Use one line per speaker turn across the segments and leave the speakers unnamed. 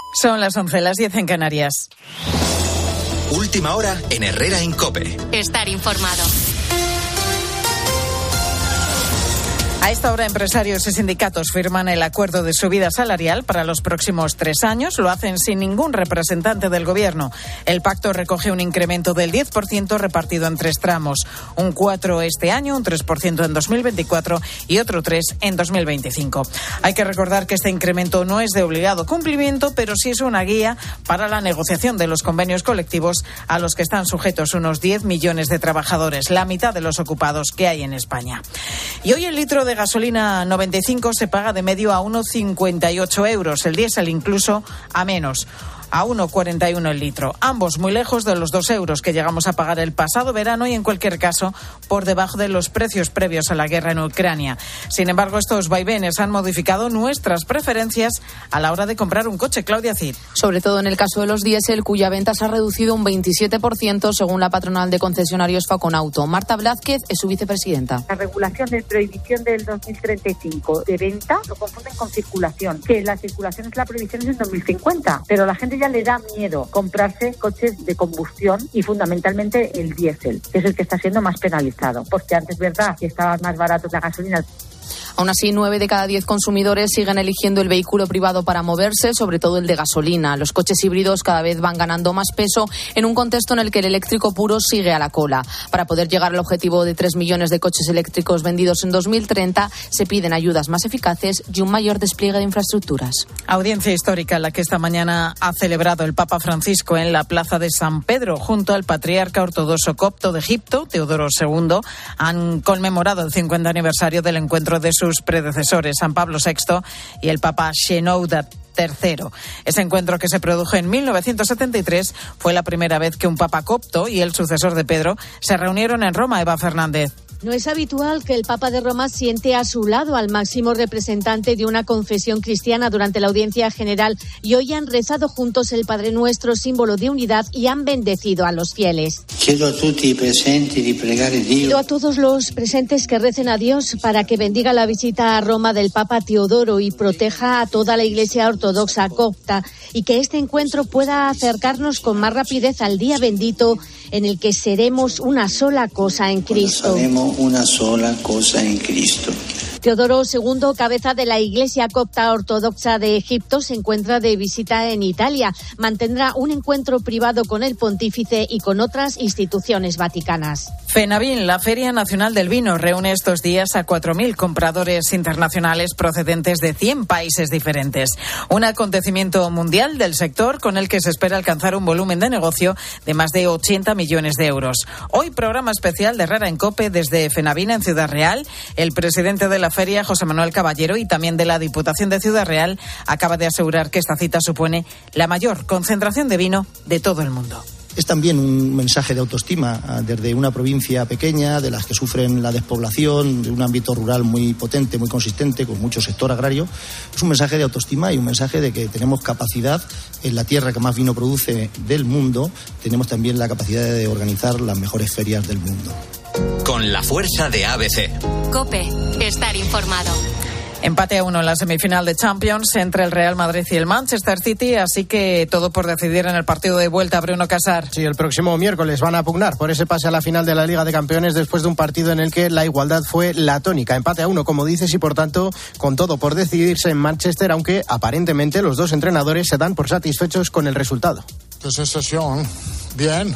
Son las 11, las 10 en Canarias.
Última hora en Herrera en COPE.
Estar informado.
A esta hora, empresarios y sindicatos firman el acuerdo de subida salarial para los próximos 3 años. Lo hacen sin ningún representante del Gobierno. El pacto recoge un incremento del 10% repartido en 3 tramos. Un 4% este año, un 3% en 2024 y otro 3% en 2025. Hay que recordar que este incremento no es de obligado cumplimiento, pero sí es una guía para la negociación de los convenios colectivos a los que están sujetos unos 10 millones de trabajadores, la mitad de los ocupados que hay en España. Y hoy el litro de gasolina 95 se paga de medio a 1,58 euros, el diésel incluso a menos, a 1,41 el litro. Ambos muy lejos de los 2 euros que llegamos a pagar el pasado verano y, en cualquier caso, por debajo de los precios previos a la guerra en Ucrania. Sin embargo, estos vaivenes han modificado nuestras preferencias a la hora de comprar un coche. Claudia Cid.
Sobre todo en el caso de los diésel, cuya venta se ha reducido un 27%, según la patronal de concesionarios Faconauto. Marta Blázquez es su vicepresidenta.
La regulación de prohibición del 2035 de venta lo confunden con circulación, que la circulación es la prohibición en 2050, pero la gente ya le da miedo comprarse coches de combustión y fundamentalmente el diésel, que es el que está siendo más penalizado, porque antes, verdad, que estaba más barato la gasolina.
Aún así, 9 de cada 10 consumidores siguen eligiendo el vehículo privado para moverse, sobre todo el de gasolina. Los coches híbridos cada vez van ganando más peso en un contexto en el que el eléctrico puro sigue a la cola. Para poder llegar al objetivo de 3 millones de coches eléctricos vendidos en 2030, se piden ayudas más eficaces y un mayor despliegue de infraestructuras.
Audiencia histórica la que esta mañana ha celebrado el Papa Francisco en la Plaza de San Pedro, junto al patriarca ortodoxo copto de Egipto, Teodoro II. Han conmemorado el 50 aniversario del encuentro de sus predecesores, San Pablo VI y el Papa Shenouda III. Ese encuentro, que se produjo en 1973, fue la primera vez que un papa copto y el sucesor de Pedro se reunieron en Roma. Eva Fernández.
No es habitual que el Papa de Roma siente a su lado al máximo representante de una confesión cristiana durante la audiencia general, y hoy han rezado juntos el Padre Nuestro, símbolo de unidad, y han bendecido a los fieles.
Pido
a todos los presentes que recen a Dios para que bendiga la visita a Roma del Papa Teodoro y proteja a toda la Iglesia ortodoxa copta, y que este encuentro pueda acercarnos con más rapidez al día bendito en el que seremos una sola cosa en Cristo.
Una sola cosa en Cristo.
Teodoro II, cabeza de la Iglesia copta ortodoxa de Egipto, se encuentra de visita en Italia. Mantendrá un encuentro privado con el pontífice y con otras instituciones vaticanas.
FENAVIN, la Feria Nacional del Vino, reúne estos días a 4.000 compradores internacionales procedentes de 100 países diferentes. Un acontecimiento mundial del sector con el que se espera alcanzar un volumen de negocio de más de 80 millones de euros. Hoy, programa especial de Herrera en COPE desde FENAVIN en Ciudad Real. El presidente de la feria, José Manuel Caballero, y también de la Diputación de Ciudad Real, acaba de asegurar que esta cita supone la mayor concentración de vino de todo el mundo.
Es también un mensaje de autoestima desde una provincia pequeña, de las que sufren la despoblación, de un ámbito rural muy potente, muy consistente, con mucho sector agrario. Es un mensaje de autoestima y un mensaje de que tenemos capacidad, en la tierra que más vino produce del mundo, tenemos también la capacidad de organizar las mejores ferias del mundo.
Con la fuerza de ABC.
COPE, estar informado.
Empate a 1 en la semifinal de Champions entre el Real Madrid y el Manchester City, así que todo por decidir en el partido de vuelta. Bruno Casar.
Sí, el próximo miércoles van a pugnar por ese pase a la final de la Liga de Campeones después de un partido en el que la igualdad fue la tónica. Empate a 1, como dices, y por tanto con todo por decidirse en Manchester, aunque aparentemente los dos entrenadores se dan por satisfechos con el resultado.
¿Qué sensación? Bien,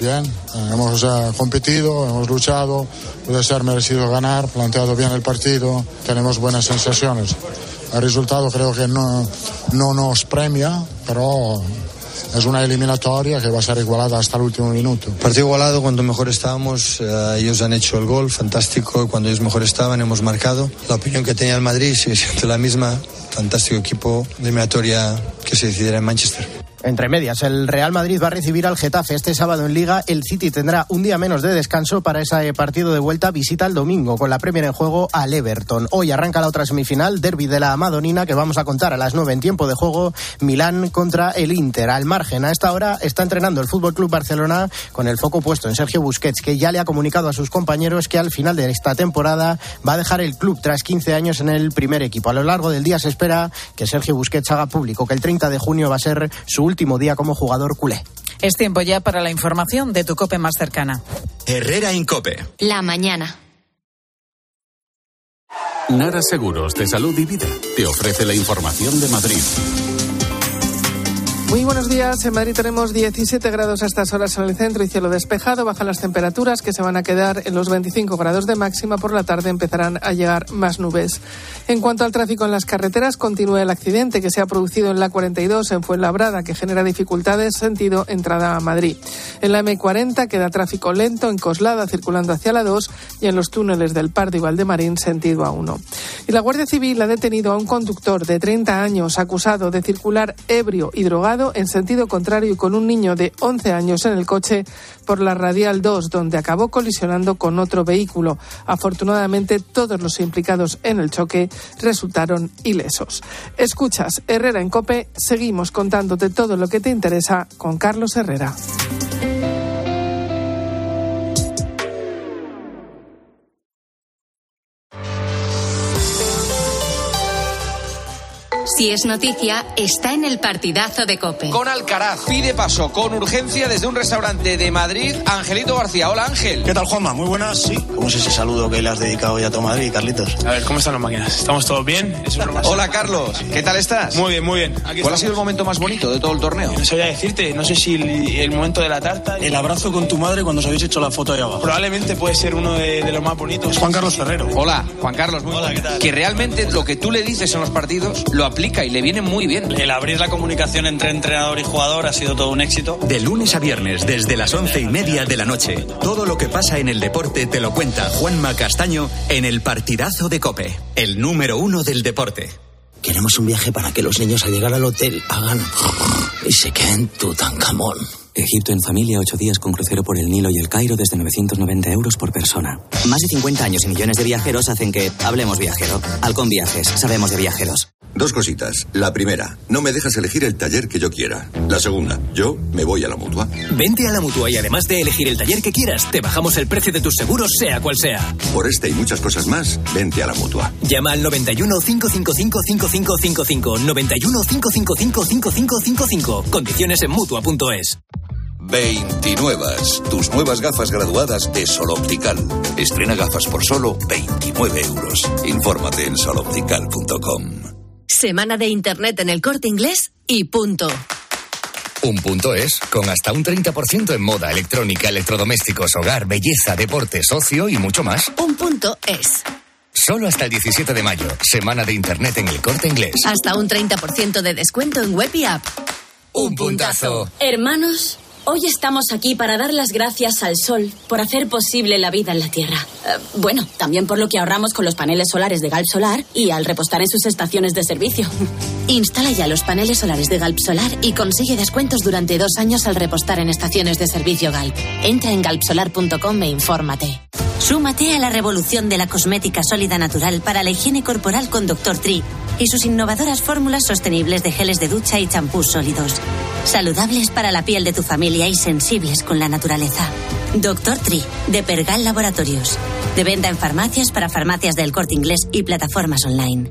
hemos competido, hemos luchado, puede ser merecido ganar, planteado bien el partido, tenemos buenas sensaciones. El resultado creo que no nos premia, pero es una eliminatoria que va a ser igualada hasta el último minuto.
Partido igualado, cuando mejor estábamos, ellos han hecho el gol, fantástico, cuando ellos mejor estaban hemos marcado. La opinión que tenía el Madrid sigue siendo la misma, fantástico equipo, eliminatoria que se decidirá en Manchester.
Entre medias, el Real Madrid va a recibir al Getafe este sábado en Liga. El City tendrá un día menos de descanso para ese partido de vuelta. Visita el domingo con la Premier en juego al Everton. Hoy arranca la otra semifinal, derbi de la Madonina, que vamos a contar a las 9 en tiempo de juego. Milán contra el Inter. Al margen, a esta hora está entrenando el FC Barcelona con el foco puesto en Sergio Busquets, que ya le ha comunicado a sus compañeros que al final de esta temporada va a dejar el club tras 15 años en el primer equipo. A lo largo del día se espera que Sergio Busquets haga público que el 30 de junio va a ser su último día como jugador culé.
Es tiempo ya para la información de tu COPE más cercana.
Herrera Incope.
La mañana.
Nara Seguros de Salud y Vida te ofrece la información de Madrid.
Muy buenos días. En Madrid tenemos 17 grados a estas horas en el centro y cielo despejado. Bajan las temperaturas, que se van a quedar en los 25 grados de máxima. Por la tarde empezarán a llegar más nubes. En cuanto al tráfico en las carreteras, continúa el accidente que se ha producido en la 42 en Fuenlabrada, que genera dificultades sentido entrada a Madrid. En la M40 queda tráfico lento en Coslada, circulando hacia la 2, y en los túneles del Pardo y Valdemarín, sentido A1. Y la Guardia Civil ha detenido a un conductor de 30 años acusado de circular ebrio y drogado en sentido contrario y con un niño de 11 años en el coche por la Radial 2, donde acabó colisionando con otro vehículo. Afortunadamente, todos los implicados en el choque resultaron ilesos. Escuchas Herrera en COPE, seguimos contándote todo lo que te interesa con Carlos Herrera.
Si es noticia, está en el partidazo de COPE.
Con Alcaraz, pide paso con urgencia desde un restaurante de Madrid, Angelito García. Hola, Ángel.
¿Qué tal, Juanma? Muy buenas. Sí. ¿Cómo es ese saludo que le has dedicado ya a todo Madrid, Carlitos?
A ver, ¿cómo están las máquinas? ¿Estamos todos bien?
Hola, Carlos. ¿Qué tal estás?
Muy bien, muy bien.
¿Cuál ha sido el momento más bonito de todo el torneo?
No sabía decirte. No sé si el momento de la tarta.
El abrazo con tu madre cuando os habéis hecho la foto ahí abajo.
Probablemente puede ser uno de los más bonitos.
Es Juan Carlos Ferrero.
Hola, Juan Carlos.
Hola, ¿qué tal?
Que realmente lo que tú le dices en los partidos lo aplica y le viene muy bien.
El abrir la comunicación entre entrenador y jugador ha sido todo un éxito.
De lunes a viernes, desde las 11:30 de la noche. Todo lo que pasa en el deporte te lo cuenta Juanma Castaño en el partidazo de COPE, el número 1 del deporte.
Queremos un viaje para que los niños al llegar al hotel hagan y se queden Tutankamón.
Egipto en familia, 8 días con crucero por el Nilo y el Cairo desde 990 euros por persona.
Más de 50 años y millones de viajeros hacen que hablemos viajero. Halcón Viajes, sabemos de viajeros.
Dos cositas. La primera, no me dejas elegir el taller que yo quiera. La segunda, yo me voy a la Mutua.
Vente a la Mutua y además de elegir el taller que quieras, te bajamos el precio de tus seguros, sea cual sea.
Por este y muchas cosas más, vente a la Mutua.
Llama al 91 555 5555. 91 555 5555. Condiciones en Mutua.es.
29. Tus nuevas gafas graduadas de Sol Optical. Estrena gafas por solo 29 euros. Infórmate en soloptical.com.
Semana de Internet en El Corte Inglés y punto.
Un punto es, con hasta un 30% en moda, electrónica, electrodomésticos, hogar, belleza, deportes, ocio y mucho más.
Un punto es.
Solo hasta el 17 de mayo, Semana de Internet en El Corte Inglés.
Hasta un 30% de descuento en web y app.
Un puntazo.
Hermanos, hoy estamos aquí para dar las gracias al sol por hacer posible la vida en la Tierra. Bueno, también por lo que ahorramos con los paneles solares de Galp Solar y al repostar en sus estaciones de servicio.
Instala ya los paneles solares de Galp Solar y consigue descuentos durante 2 años al repostar en estaciones de servicio Galp. Entra en galpsolar.com e infórmate. Súmate a la revolución de la cosmética sólida natural para la higiene corporal con Dr. Tree y sus innovadoras fórmulas sostenibles de geles de ducha y champús sólidos. Saludables para la piel de tu familia y sensibles con la naturaleza. Dr. Tree, de Pergal Laboratorios. De venta en farmacias para farmacias del Corte Inglés y plataformas online.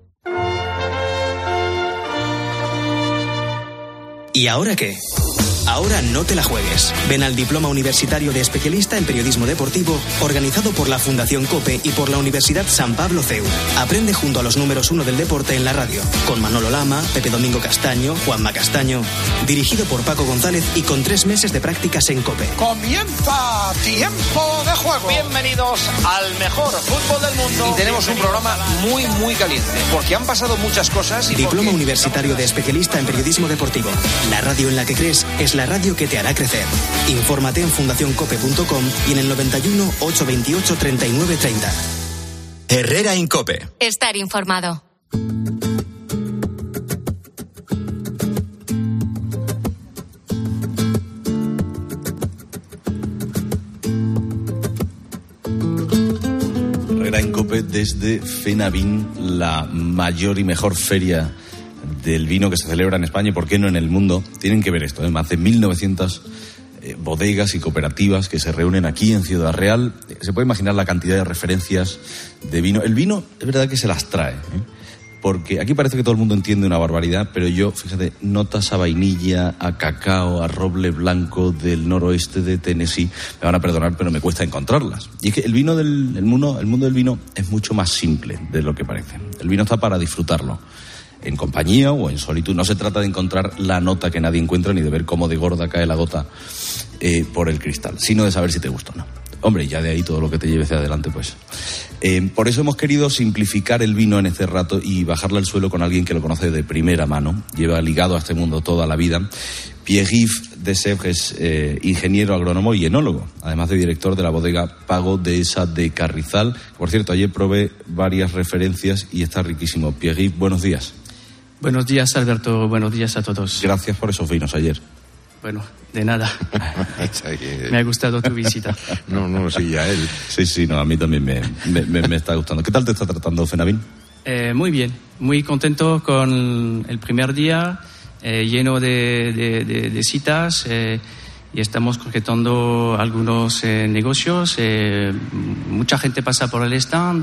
¿Y ahora qué? Ahora no te la juegues. Ven al Diploma Universitario de Especialista en Periodismo Deportivo, organizado por la Fundación COPE y por la Universidad San Pablo CEU. Aprende junto a los números 1 del deporte en la radio, con Manolo Lama, Pepe Domingo Castaño, Juanma Castaño. Dirigido por Paco González y con 3 meses de prácticas en COPE.
Comienza Tiempo de Juego.
Bienvenidos al mejor fútbol del mundo. Y tenemos un programa muy, muy caliente, porque han pasado muchas cosas. Y
Diploma Universitario de Especialista en Periodismo Deportivo. La radio en la que crees es la radio que te hará crecer. Infórmate en fundacioncope.com y en el 91 828 3930.
Herrera Incope.
Estar informado.
COPE desde FENAVIN, la mayor y mejor feria del vino que se celebra en España y, por qué no, en el mundo. Tienen que ver esto, más de 1.900 bodegas y cooperativas que se reúnen aquí en Ciudad Real. Se puede imaginar la cantidad de referencias de vino. El vino es verdad que se las trae, porque aquí parece que todo el mundo entiende una barbaridad, pero yo, fíjate, notas a vainilla, a cacao, a roble blanco del noroeste de Tennessee, me van a perdonar, pero me cuesta encontrarlas. Y es que el mundo del vino es mucho más simple de lo que parece. El vino está para disfrutarlo, en compañía o en solitud. No se trata de encontrar la nota que nadie encuentra, ni de ver cómo de gorda cae la gota por el cristal, sino de saber si te gusta o no. Hombre, ya de ahí todo lo que te lleve hacia adelante, pues. Por eso hemos querido simplificar el vino en este rato y bajarle al suelo con alguien que lo conoce de primera mano. Lleva ligado a este mundo toda la vida. Pierre-Yves Desebres es ingeniero agrónomo y enólogo, además de director de la bodega Pago Dehesa de Carrizal. Por cierto, ayer probé varias referencias y está riquísimo. Pierre-Yves, buenos días.
Buenos días, Alberto. Buenos días a todos.
Gracias por esos vinos ayer.
Bueno, de nada. Me ha gustado tu visita.
No, sí, a él. Sí, no, a mí también me está gustando. ¿Qué tal te está tratando FENAVIN?
Muy bien, muy contento con el primer día, lleno de citas, y estamos concretando algunos negocios. Mucha gente pasa por el stand,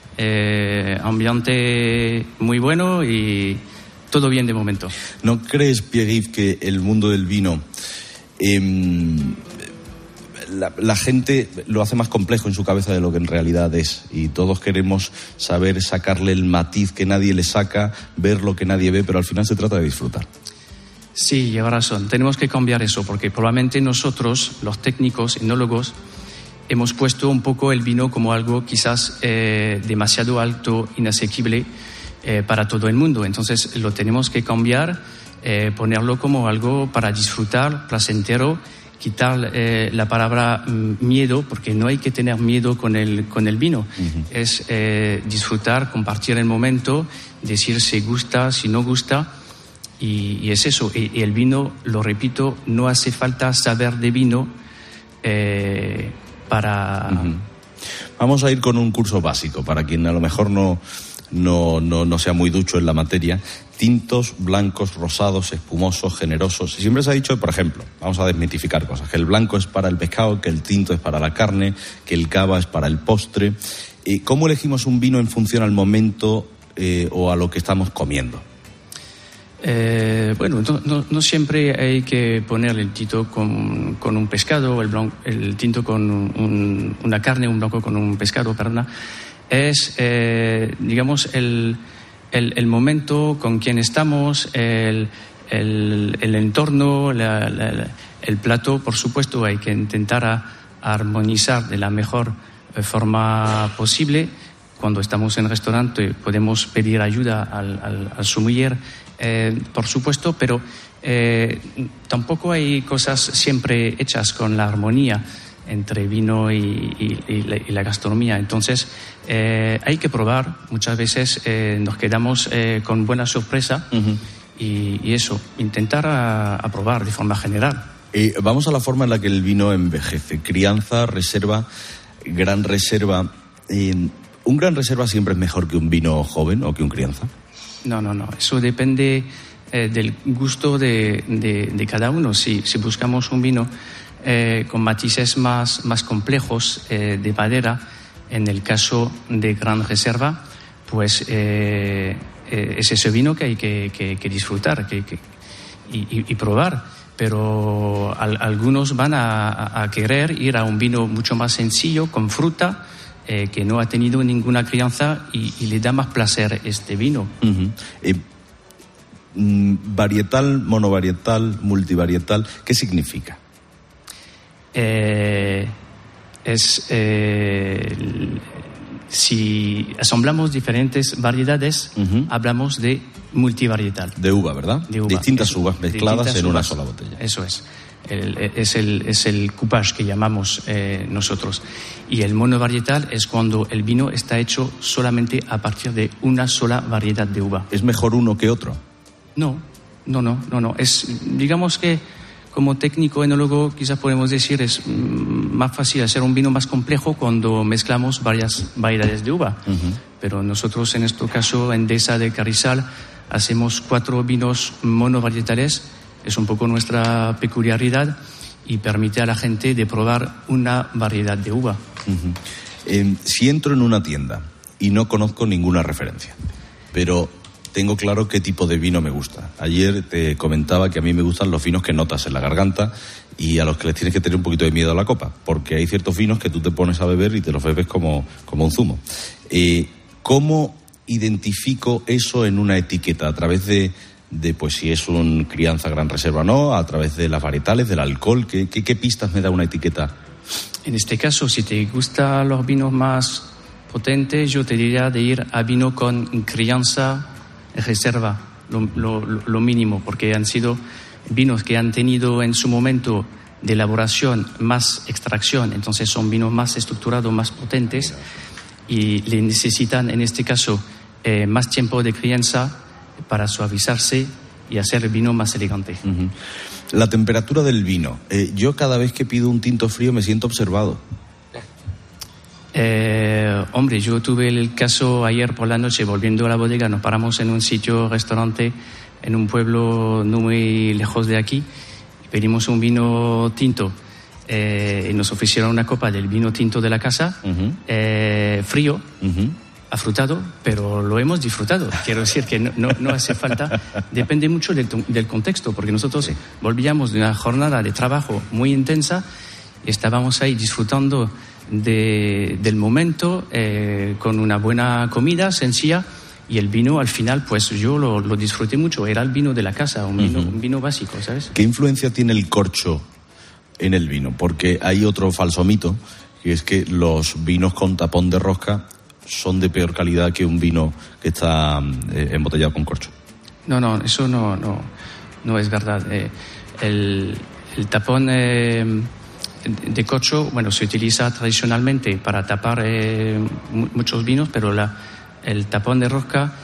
ambiente muy bueno y todo bien de momento.
¿No crees, Pierre-Yves, que el mundo del vino, la gente lo hace más complejo en su cabeza de lo que en realidad es? Y todos queremos saber sacarle el matiz que nadie le saca, ver lo que nadie ve, pero al final se trata de disfrutar.
Sí, lleva razón. Tenemos que cambiar eso, porque probablemente nosotros, los técnicos, enólogos, hemos puesto un poco el vino como algo quizás demasiado alto, inasequible, para todo el mundo. Entonces lo tenemos que cambiar, ponerlo como algo para disfrutar, placentero, quitar la palabra miedo, porque no hay que tener miedo con el vino. Uh-huh. Es disfrutar, compartir el momento, decir si gusta, si no gusta, y es eso. Y el vino, lo repito, no hace falta saber de vino para...
Uh-huh. Vamos a ir con un curso básico, para quien a lo mejor no sea muy ducho en la materia. Tintos, blancos, rosados, espumosos, generosos. Siempre se ha dicho, por ejemplo, vamos a desmitificar cosas, que el blanco es para el pescado, que el tinto es para la carne, que el cava es para el postre. ¿Cómo elegimos un vino en función al momento o a lo que estamos comiendo?
Bueno, no siempre hay que poner el tinto con un pescado, el tinto con una carne, un blanco con un pescado, perdona. Es, digamos, el momento con quien estamos, el entorno, el plato. Por supuesto, hay que intentar armonizar de la mejor forma posible. Cuando estamos en el restaurante podemos pedir ayuda al sommelier, por supuesto, pero tampoco hay cosas siempre hechas con la armonía entre vino y la gastronomía. Entonces hay que probar. Muchas veces nos quedamos con buena sorpresa. Uh-huh. y eso, intentar a probar de forma general.
Vamos a la forma en la que el vino envejece. Crianza, reserva, gran reserva. ¿Un gran reserva siempre es mejor que un vino joven o que un crianza?
No. Eso depende del gusto de cada uno. Si buscamos un vino con matices más complejos de madera, en el caso de gran reserva, pues es ese vino que hay que disfrutar y probar. Pero algunos van a querer ir a un vino mucho más sencillo, con fruta, que no ha tenido ninguna crianza y le da más placer este vino.
Uh-huh. Varietal, monovarietal, multivarietal, ¿qué significa?
Si asamblamos diferentes variedades, uh-huh, hablamos de multivarietal.
De uva, ¿verdad? De uva. Distintas uvas mezcladas en una sola botella.
Eso es. Es el coupage que llamamos nosotros. Y el monovarietal es cuando el vino está hecho solamente a partir de una sola variedad de uva.
¿Es mejor uno que otro?
No. Digamos que como técnico enólogo quizás podemos decir es más fácil hacer un vino más complejo cuando mezclamos varias variedades de uva. Pero nosotros, en este caso, en Dehesa de Carrizal, hacemos 4 vinos monovarietales. Es un poco nuestra peculiaridad y permite a la gente de probar una variedad de uva.
Si entro en una tienda y no conozco ninguna referencia, pero tengo claro qué tipo de vino me gusta. Ayer te comentaba que a mí me gustan los vinos que notas en la garganta y a los que les tienes que tener un poquito de miedo a la copa, porque hay ciertos vinos que tú te pones a beber y te los bebes como un zumo. ¿Cómo identifico eso en una etiqueta? ¿A través de pues si es un crianza gran reserva o no? ¿A través de las varietales, del alcohol? ¿Qué pistas me da una etiqueta?
En este caso, si te gustan los vinos más potentes, yo te diría de ir a vino con crianza reserva, lo mínimo, porque han sido vinos que han tenido en su momento de elaboración más extracción, entonces son vinos más estructurados, más potentes, y le necesitan en este caso más tiempo de crianza para suavizarse y hacer el vino más elegante.
La temperatura del vino. Yo cada vez que pido un tinto frío me siento observado.
Hombre, yo tuve el caso ayer por la noche, volviendo a la bodega, nos paramos en un sitio, restaurante, en un pueblo no muy lejos de aquí, y pedimos un vino tinto, y nos ofrecieron una copa del vino tinto de la casa, frío, afrutado, pero lo hemos disfrutado. Quiero decir que no hace falta, depende mucho del contexto, porque nosotros volvíamos de una jornada de trabajo muy intensa y estábamos ahí disfrutando del momento, con una buena comida sencilla, y el vino al final pues yo lo disfruté mucho. Era el vino de la casa, un vino básico, ¿sabes?
¿Qué influencia tiene el corcho en el vino? Porque hay otro falso mito, que es que los vinos con tapón de rosca son de peor calidad que un vino que está embotellado con corcho.
No, eso no es verdad. El tapón de corcho, bueno, se utiliza tradicionalmente para tapar muchos vinos, pero el tapón de rosca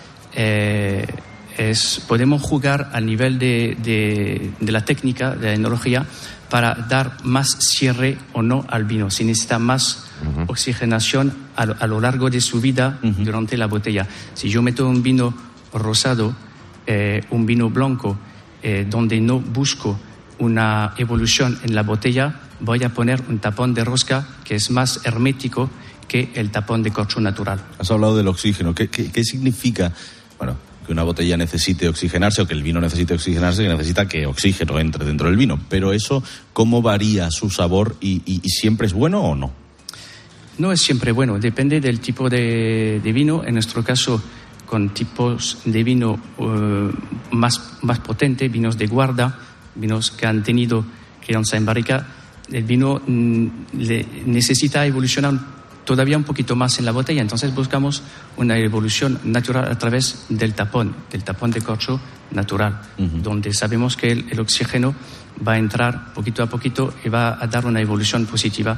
podemos jugar a nivel de la técnica, de la enología, para dar más cierre o no al vino. Si necesita más oxigenación a lo largo de su vida durante la botella. Si yo meto un vino rosado, un vino blanco, donde no busco una evolución en la botella, voy a poner un tapón de rosca que es más hermético que el tapón de corcho natural.
Has hablado del oxígeno. ¿Qué significa, bueno, que una botella necesite oxigenarse o que el vino necesite oxigenarse, que necesita que oxígeno entre dentro del vino? Pero eso, ¿cómo varía su sabor y siempre es bueno o no?
No es siempre bueno, depende del tipo de vino. En nuestro caso, con tipos de vino más potentes, vinos de guarda, vinos que han tenido crianza en barrica, el vino necesita evolucionar todavía un poquito más en la botella. Entonces buscamos una evolución natural a través del tapón de corcho natural, donde sabemos que el oxígeno va a entrar poquito a poquito y va a dar una evolución positiva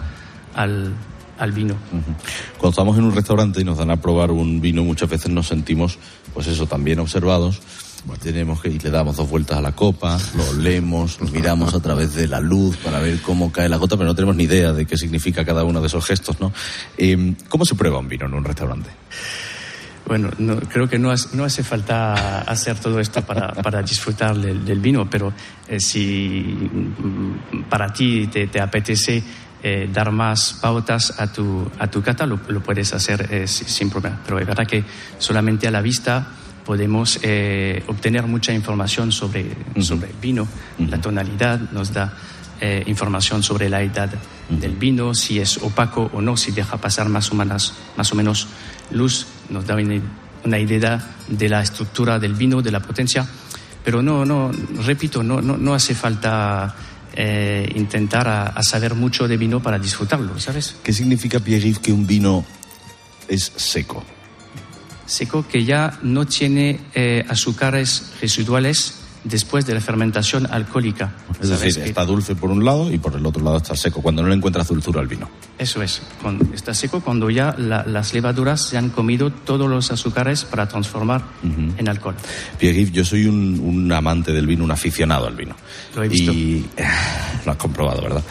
al vino.
Cuando estamos en un restaurante y nos dan a probar un vino, muchas veces nos sentimos, pues eso, también observados. Tenemos que ir, le damos 2 vueltas a la copa, lo olemos, lo miramos a través de la luz para ver cómo cae la gota, pero no tenemos ni idea de qué significa cada uno de esos gestos, ¿no? ¿Cómo se prueba un vino en un restaurante?
Bueno, creo que no hace falta hacer todo esto para disfrutar del vino, pero si para ti te apetece dar más pautas a tu cata, lo puedes hacer sin problema. Pero es verdad que solamente a la vista podemos obtener mucha información sobre el vino. La tonalidad nos da información sobre la edad del vino, si es opaco o no, si deja pasar más o menos luz, nos da una idea de la estructura del vino, de la potencia. Pero repito, no hace falta intentar a saber mucho de vino para disfrutarlo, ¿sabes?
¿Qué significa, Pierre-Yves, que un vino es seco?
Seco, que ya no tiene azúcares residuales después de la fermentación alcohólica.
Es decir, está dulce por un lado y por el otro lado está seco, cuando no le encuentras dulzura al vino.
Eso es, está seco cuando ya las levaduras se han comido todos los azúcares para transformar en alcohol.
Pierre-Yves, yo soy un amante del vino, un aficionado al vino.
Lo he visto.
Y lo has comprobado, ¿verdad?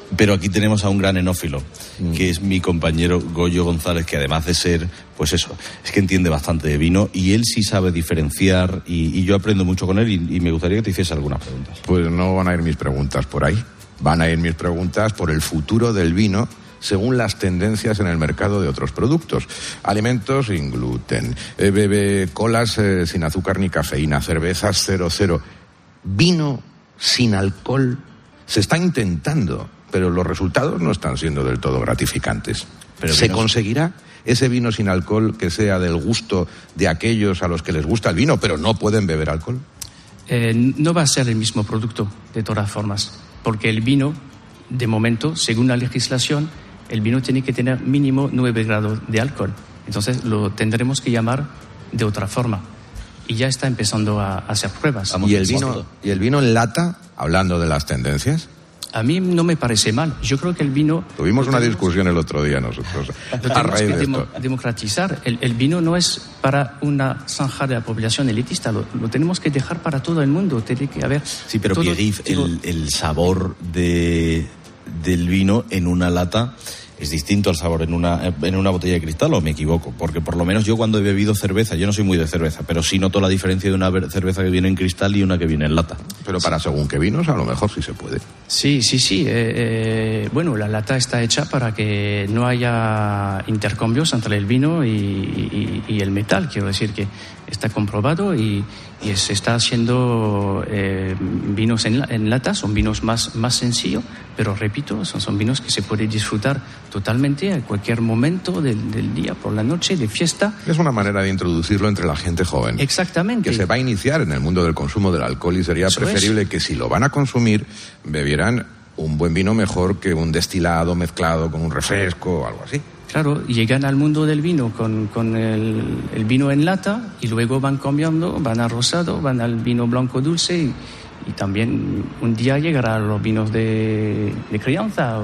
Pero aquí tenemos a un gran enófilo, que es mi compañero Goyo González, que además de ser, pues eso, es que entiende bastante de vino y él sí sabe diferenciar y yo aprendo mucho con él y me gustaría que te hiciese algunas preguntas.
Pues no van a ir mis preguntas por ahí, van a ir mis preguntas por el futuro del vino según las tendencias en el mercado de otros productos. Alimentos sin gluten, colas sin azúcar ni cafeína, cervezas 0,0, vino sin alcohol. Se está intentando, pero los resultados no están siendo del todo gratificantes. Pero ¿se conseguirá ese vino sin alcohol que sea del gusto de aquellos a los que les gusta el vino, pero no pueden beber alcohol?
No va a ser el mismo producto, de todas formas, porque el vino, de momento, según la legislación, el vino tiene que tener mínimo 9 grados de alcohol. Entonces lo tendremos que llamar de otra forma. Y ya está empezando a hacer pruebas.
¿Y el vino en lata, hablando de las tendencias?
A mí no me parece mal. Yo creo que el vino...
Tuvimos una discusión el otro día nosotros.
A raíz de esto. Democratizar. El vino no es para una franja de la población elitista. Lo tenemos que dejar para todo el mundo. Tiene que haber...
Sí, pero Pierre-Yves, el sabor del vino en una lata es distinto al sabor en una botella de cristal, ¿o me equivoco? Porque por lo menos yo cuando he bebido cerveza, yo no soy muy de cerveza, pero sí noto la diferencia de una cerveza que viene en cristal y una que viene en lata.
Pero para según qué vinos, a lo mejor sí se puede.
Sí. Bueno, la lata está hecha para que no haya intercambios entre el vino y el metal. Quiero decir que está comprobado y se está haciendo vinos en lata. Son vinos más sencillos, pero repito, son vinos que se puede disfrutar totalmente a cualquier momento del día, por la noche, de fiesta.
Es una manera de introducirlo entre la gente joven.
Exactamente.
Que se va a iniciar en el mundo del consumo del alcohol y sería preferible que si lo van a consumir, bebieran un buen vino mejor que un destilado mezclado con un refresco o algo así.
Claro, llegan al mundo del vino con el vino en lata y luego van cambiando, van al rosado, van al vino blanco dulce y también un día llegará a los vinos de crianza.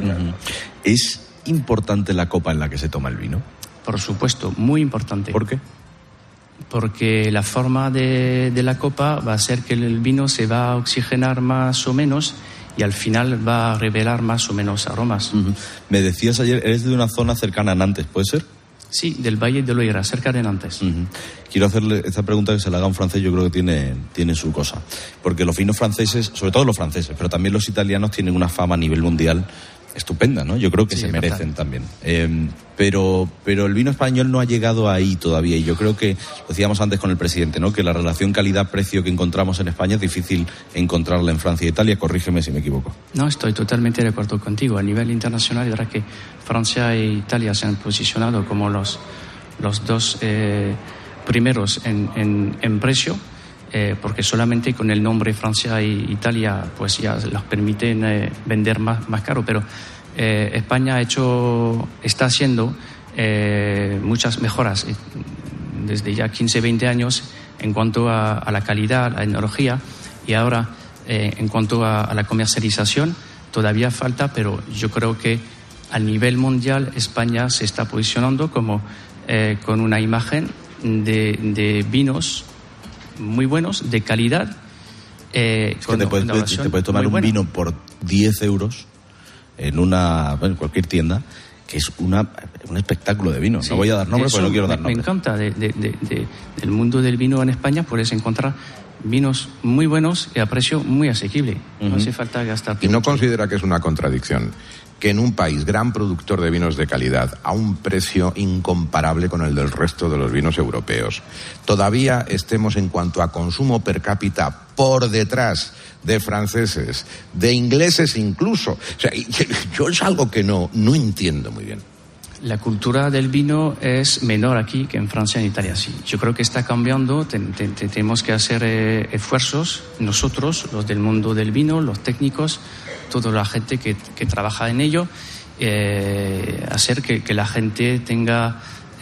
¿Es importante la copa en la que se toma el vino?
Por supuesto, muy importante.
¿Por qué?
Porque la forma de la copa va a hacer que el vino se va a oxigenar más o menos y al final va a revelar más o menos aromas.
Me decías ayer, eres de una zona cercana a Nantes, ¿puede ser?
Sí, del Valle de Loira, cerca de Nantes.
Quiero hacerle esta pregunta que se la haga a un francés, yo creo que tiene su cosa. Porque los vinos franceses, sobre todo los franceses, pero también los italianos tienen una fama a nivel mundial estupenda, ¿no? Yo creo que se merecen también. Pero el vino español no ha llegado ahí todavía y yo creo que, lo decíamos antes con el presidente, ¿no? Que la relación calidad-precio que encontramos en España es difícil encontrarla en Francia e Italia. Corrígeme si me equivoco.
No, estoy totalmente de acuerdo contigo. A nivel internacional, verá que Francia e Italia se han posicionado como los dos primeros en precio. Porque solamente con el nombre Francia e Italia pues ya los permiten vender más caro, pero España está haciendo muchas mejoras desde ya 15-20 años en cuanto a la calidad, a la enología y ahora en cuanto a la comercialización todavía falta, pero yo creo que a nivel mundial España se está posicionando como con una imagen de vinos muy buenos, de calidad.
Te puedes tomar un vino por 10 euros en cualquier tienda, que es un espectáculo de vino. Sí, no voy a dar nombres porque no quiero dar nombres.
Me encanta. Del mundo del vino en España puedes encontrar vinos muy buenos y a precio muy asequible. No hace falta gastar.
¿Y no considera que es una contradicción que en un país gran productor de vinos de calidad a un precio incomparable con el del resto de los vinos europeos todavía estemos en cuanto a consumo per cápita por detrás de franceses, de ingleses incluso? O sea, yo es algo que no entiendo muy bien.
La cultura del vino es menor aquí que en Francia y en Italia, sí. Yo creo que está cambiando, tenemos que hacer esfuerzos, nosotros, los del mundo del vino, los técnicos, toda la gente que trabaja en ello, hacer que la gente tenga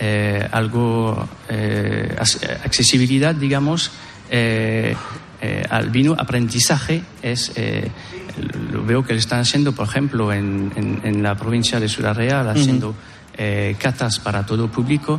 algo, accesibilidad, digamos, al vino. Aprendizaje lo veo que lo están haciendo, por ejemplo, en la provincia de Ciudad Real, haciendo catas para todo público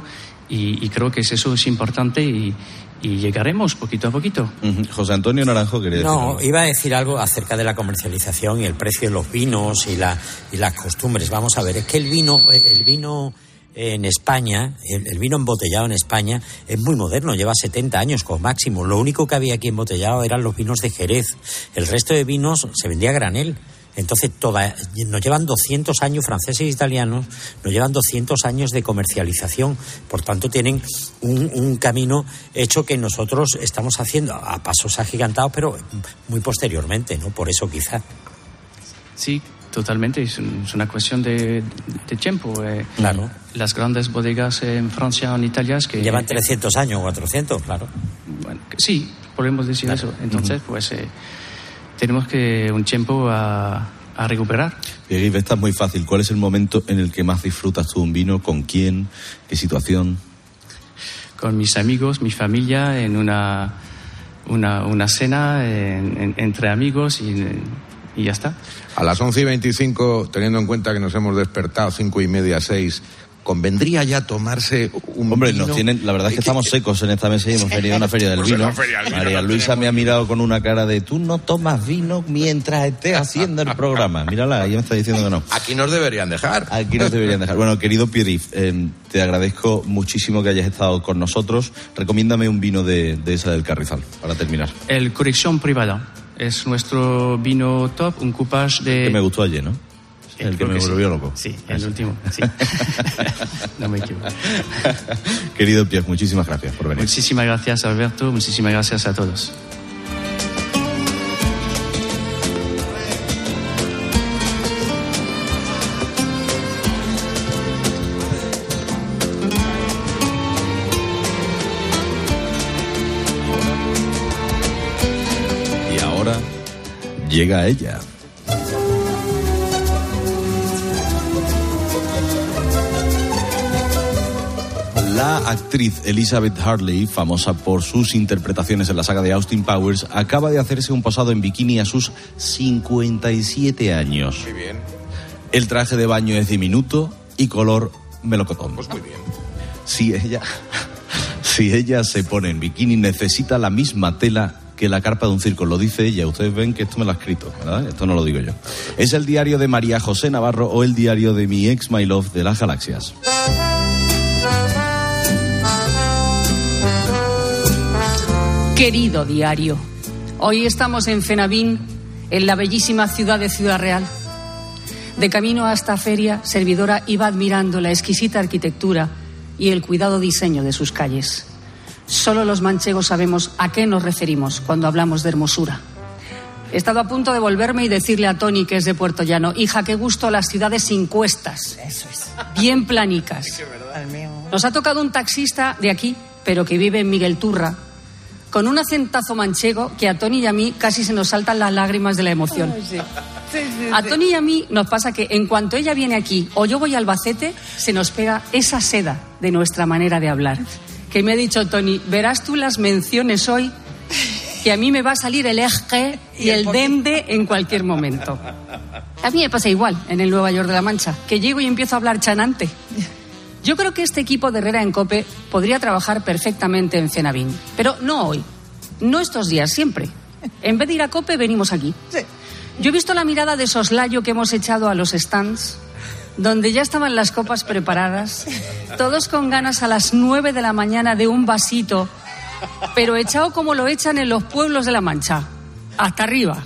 Y creo que eso es importante y llegaremos poquito a poquito.
José Antonio Naranjo quería decir algo.
No, iba a decir algo acerca de la comercialización y el precio de los vinos y las costumbres. Vamos a ver, es que el vino en España, el vino embotellado en España es muy moderno, lleva 70 años como máximo. Lo único que había aquí embotellado eran los vinos de Jerez. El resto de vinos se vendía a granel. Entonces, nos llevan 200 años, franceses e italianos, nos llevan 200 años de comercialización. Por tanto, tienen un camino hecho que nosotros estamos haciendo a pasos agigantados, pero muy posteriormente, ¿no? Por eso quizá.
Sí, totalmente. Es una cuestión de tiempo.
Claro.
Las grandes bodegas en Francia o en Italia que
llevan 300 años, 400, claro.
Bueno, sí, podemos decir eso. Entonces, tenemos que un tiempo a recuperar.
Pierre, esta es muy fácil. ¿Cuál es el momento en el que más disfrutas tú un vino? ¿Con quién? ¿Qué situación?
Con mis amigos, mi familia, en una cena entre amigos y ya está.
A las 11:25, teniendo en cuenta que nos hemos despertado 5:30, 6, ¿convendría ya tomarse un
Hombre,
vino?
la verdad es que estamos secos en esta mesa y hemos venido a una feria del vino. María Luisa me ha mirado con una cara de tú no tomas vino mientras estés haciendo el programa. Mírala, ella me está diciendo que no.
Aquí nos deberían dejar.
Bueno, querido Pierre, te agradezco muchísimo que hayas estado con nosotros. Recomiéndame un vino de esa del Carrizal, para terminar.
El Corrección Privada. Es nuestro vino top, un coupage de...
Que me gustó ayer, ¿no? El que me volvió loco.
Sí, el último, sí. No me equivoco.
Querido Pierre, muchísimas gracias por venir.
Muchísimas gracias, Alberto. Muchísimas gracias a todos.
Y ahora llega ella. La actriz Elizabeth Hurley, famosa por sus interpretaciones en la saga de Austin Powers, acaba de hacerse un posado en bikini a sus 57 años.
Muy bien.
El traje de baño es diminuto y color melocotón.
Pues muy bien.
Si ella se pone en bikini, necesita la misma tela que la carpa de un circo. Lo dice ella. Ustedes ven que esto me lo ha escrito, ¿verdad? Esto no lo digo yo. Es el diario de María José Navarro o el diario de mi ex My Love de las galaxias.
Querido diario, hoy estamos en Fenavín, en la bellísima ciudad de Ciudad Real. De camino a esta feria, servidora iba admirando la exquisita arquitectura y el cuidado diseño de sus calles. Solo los manchegos sabemos a qué nos referimos cuando hablamos de hermosura. He estado a punto de volverme y decirle a Tony, que es de Puerto Llano: hija, qué gusto las ciudades sin cuestas, bien planicas. Nos ha tocado un taxista de aquí, pero que vive en Miguel Turra, con un acentazo manchego que a Tony y a mí casi se nos saltan las lágrimas de la emoción. A Tony y a mí nos pasa que en cuanto ella viene aquí o yo voy a Albacete, se nos pega esa seda de nuestra manera de hablar. Que me ha dicho Tony: verás tú las menciones hoy, que a mí me va a salir el eje y el dende en cualquier momento. A mí me pasa igual en el Nueva York de la Mancha, que llego y empiezo a hablar chanante. Yo creo que este equipo de Herrera en COPE podría trabajar perfectamente en Fenavín, pero no hoy, no estos días, siempre. En vez de ir a COPE, venimos aquí. Yo he visto la mirada de soslayo que hemos echado a los stands, donde ya estaban las copas preparadas, todos con ganas a las 9 de la mañana de un vasito, pero echado como lo echan en los pueblos de la Mancha, hasta arriba.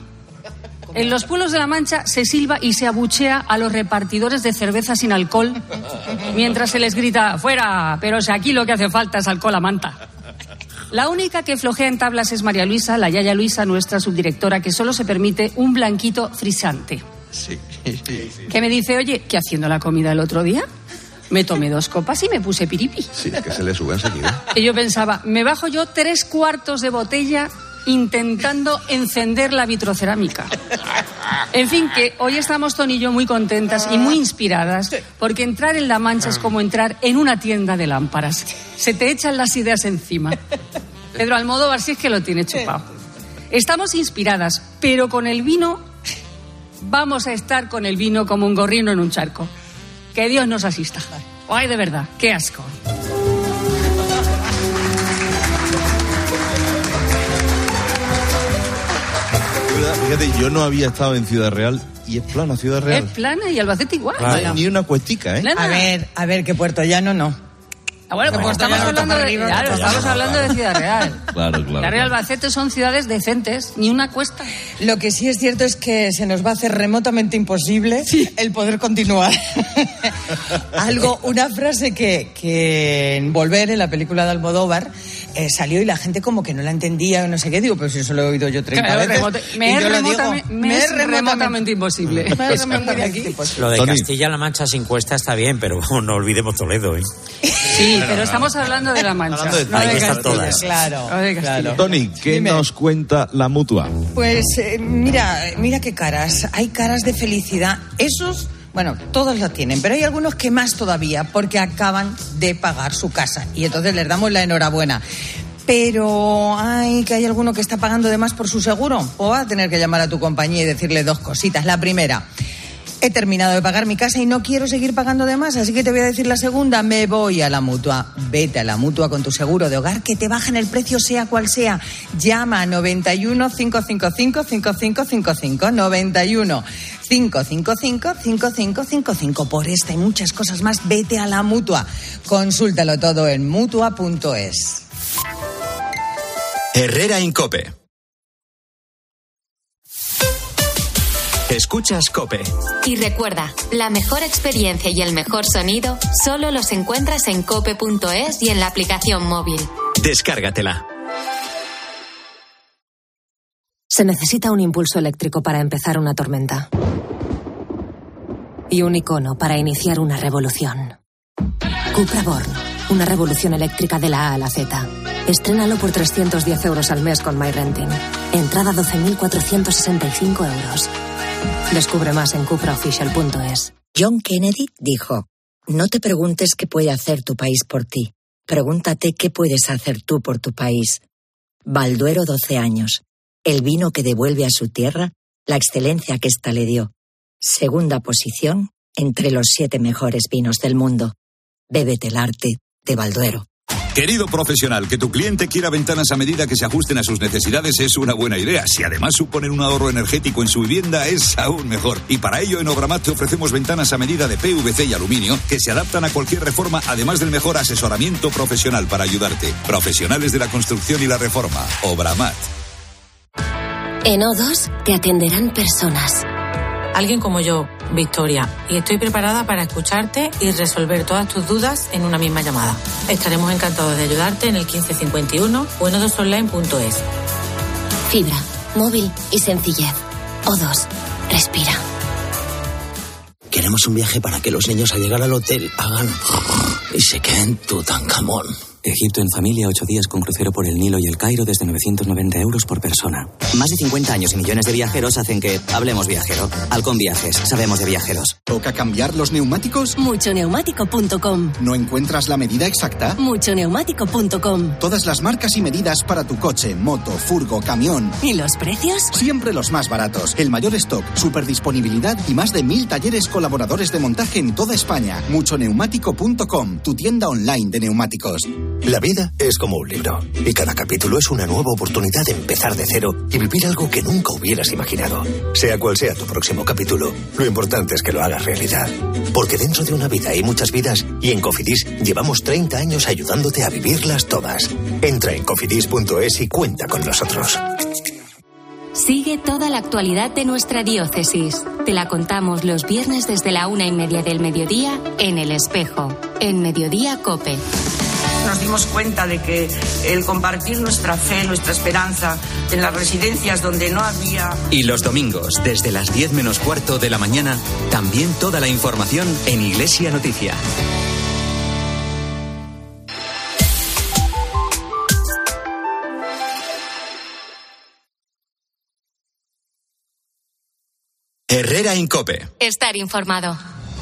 En los pueblos de la Mancha se silba y se abuchea a los repartidores de cerveza sin alcohol mientras se les grita: fuera, pero si aquí lo que hace falta es alcohol a manta. La única que flojea en tablas es María Luisa, la Yaya Luisa, nuestra subdirectora, que solo se permite un blanquito frisante.
Sí.
Que me dice: oye, ¿qué haciendo la comida el otro día? Me tomé 2 copas y me puse piripi.
Sí, que se le sube enseguida.
Y yo pensaba, me bajo yo 3/4 de botella intentando encender la vitrocerámica. En fin, que hoy estamos Tony y yo muy contentas y muy inspiradas, porque entrar en La Mancha es como entrar en una tienda de lámparas. Se te echan las ideas encima. Pedro Almodóvar sí es que lo tiene chupado. Estamos inspiradas, pero con el vino vamos a estar con el vino como un gorrino en un charco. Que Dios nos asista. Ay, de verdad, qué asco.
Fíjate, yo no había estado en Ciudad Real y es plana Ciudad Real.
Es plana y Albacete igual.
No hay ni una cuestica, ¿eh?
Plana.
A ver, que Puerto Llano no.
Ah, bueno, como estamos hablando de Ciudad Real.
Claro.
La Real Albacete son ciudades decentes, ni una cuesta.
Lo que sí es cierto es que se nos va a hacer remotamente imposible el poder continuar. Una frase que en Volver, en la película de Almodóvar, salió y la gente como que no la entendía, no sé qué, digo, pero si eso lo he oído yo 30 veces.
Me es remotamente imposible.
Lo de Castilla-La Mancha sin cuesta está bien, pero no olvidemos Toledo, ¿eh?
Sí, pero estamos hablando de La Mancha.
No de Castilla. Todas.
Claro.
Tony, ¿qué nos cuenta la Mutua?
Pues mira qué caras. Hay caras de felicidad. Esos, bueno, todos lo tienen, pero hay algunos que más todavía, porque acaban de pagar su casa. Y entonces les damos la enhorabuena. Pero que hay alguno que está pagando de más por su seguro. O vas a tener que llamar a tu compañía y decirle dos cositas. La primera: he terminado de pagar mi casa y no quiero seguir pagando de más, así que te voy a decir la segunda: me voy a la Mutua. Vete a la Mutua con tu seguro de hogar, que te bajen el precio sea cual sea. Llama a 91 555 5555, 91 555 5555. Por esta y muchas cosas más, vete a la Mutua. Consúltalo todo en mutua.es.
Herrera Incope. Escuchas COPE.
Y recuerda, la mejor experiencia y el mejor sonido solo los encuentras en cope.es y en la aplicación móvil.
Descárgatela.
Se necesita un impulso eléctrico para empezar una tormenta. Y un icono para iniciar una revolución. Cupra Born, una revolución eléctrica de la A a la Z. Estrénalo por 310 euros al mes con MyRenting. Entrada 12.465 euros. Descubre más en cupraofficial.es.
John Kennedy dijo: no te preguntes qué puede hacer tu país por ti. Pregúntate qué puedes hacer tú por tu país. Balduero 12 años. El vino que devuelve a su tierra la excelencia que ésta le dio. Segunda posición entre los 7 mejores vinos del mundo. Bébete el arte de Balduero.
Querido profesional, que tu cliente quiera ventanas a medida que se ajusten a sus necesidades es una buena idea. Si además suponen un ahorro energético en su vivienda, es aún mejor. Y para ello en Obramat te ofrecemos ventanas a medida de PVC y aluminio que se adaptan a cualquier reforma, además del mejor asesoramiento profesional para ayudarte. Profesionales de la construcción y la reforma. Obramat.
En O2 te atenderán personas.
Alguien como yo, Victoria, y estoy preparada para escucharte y resolver todas tus dudas en una misma llamada. Estaremos encantados de ayudarte en el 1551 o en o2online.es.
Fibra, móvil y sencillez. O2, respira.
Queremos un viaje para que los niños al llegar al hotel hagan y se queden Tutankamón.
Egipto en familia, 8 días con crucero por el Nilo y el Cairo desde 990 euros por persona.
Más de 50 años y millones de viajeros hacen que hablemos viajero. Halcón Viajes, sabemos de viajeros.
¿Toca cambiar los neumáticos?
Muchoneumático.com.
¿No encuentras la medida exacta?
Muchoneumático.com.
Todas las marcas y medidas para tu coche, moto, furgo, camión.
¿Y los precios?
Siempre los más baratos. El mayor stock, superdisponibilidad y más de 1000 talleres colaboradores de montaje en toda España. Muchoneumático.com, tu tienda online de neumáticos.
La vida es como un libro y cada capítulo es una nueva oportunidad de empezar de cero y vivir algo que nunca hubieras imaginado. Sea cual sea tu próximo capítulo, lo importante es que lo hagas realidad. Porque dentro de una vida hay muchas vidas y en Cofidis llevamos 30 años ayudándote a vivirlas todas. Entra en cofidis.es y cuenta con nosotros.
Sigue toda la actualidad de nuestra diócesis. Te la contamos los viernes desde la 1:30 del mediodía en El Espejo, en Mediodía COPE.
Nos dimos cuenta de que el compartir nuestra fe, nuestra esperanza en las residencias donde no había...
Y los domingos, desde las 10 menos cuarto de la mañana, también toda la información en Iglesia Noticia. Herrera Incope.
Estar informado.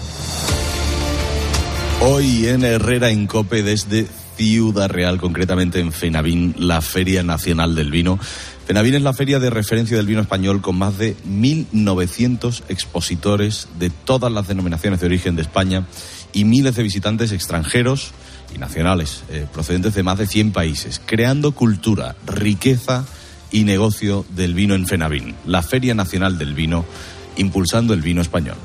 Hoy en Herrera Incope desde Ciudad Real, concretamente en Fenavín, la Feria Nacional del Vino. Fenavín es la feria de referencia del vino español con más de 1.900 expositores de todas las denominaciones de origen de España y miles de visitantes extranjeros y nacionales procedentes de más de 100 países, creando cultura, riqueza y negocio del vino en FENAVIN, la Feria Nacional del Vino, impulsando el vino español.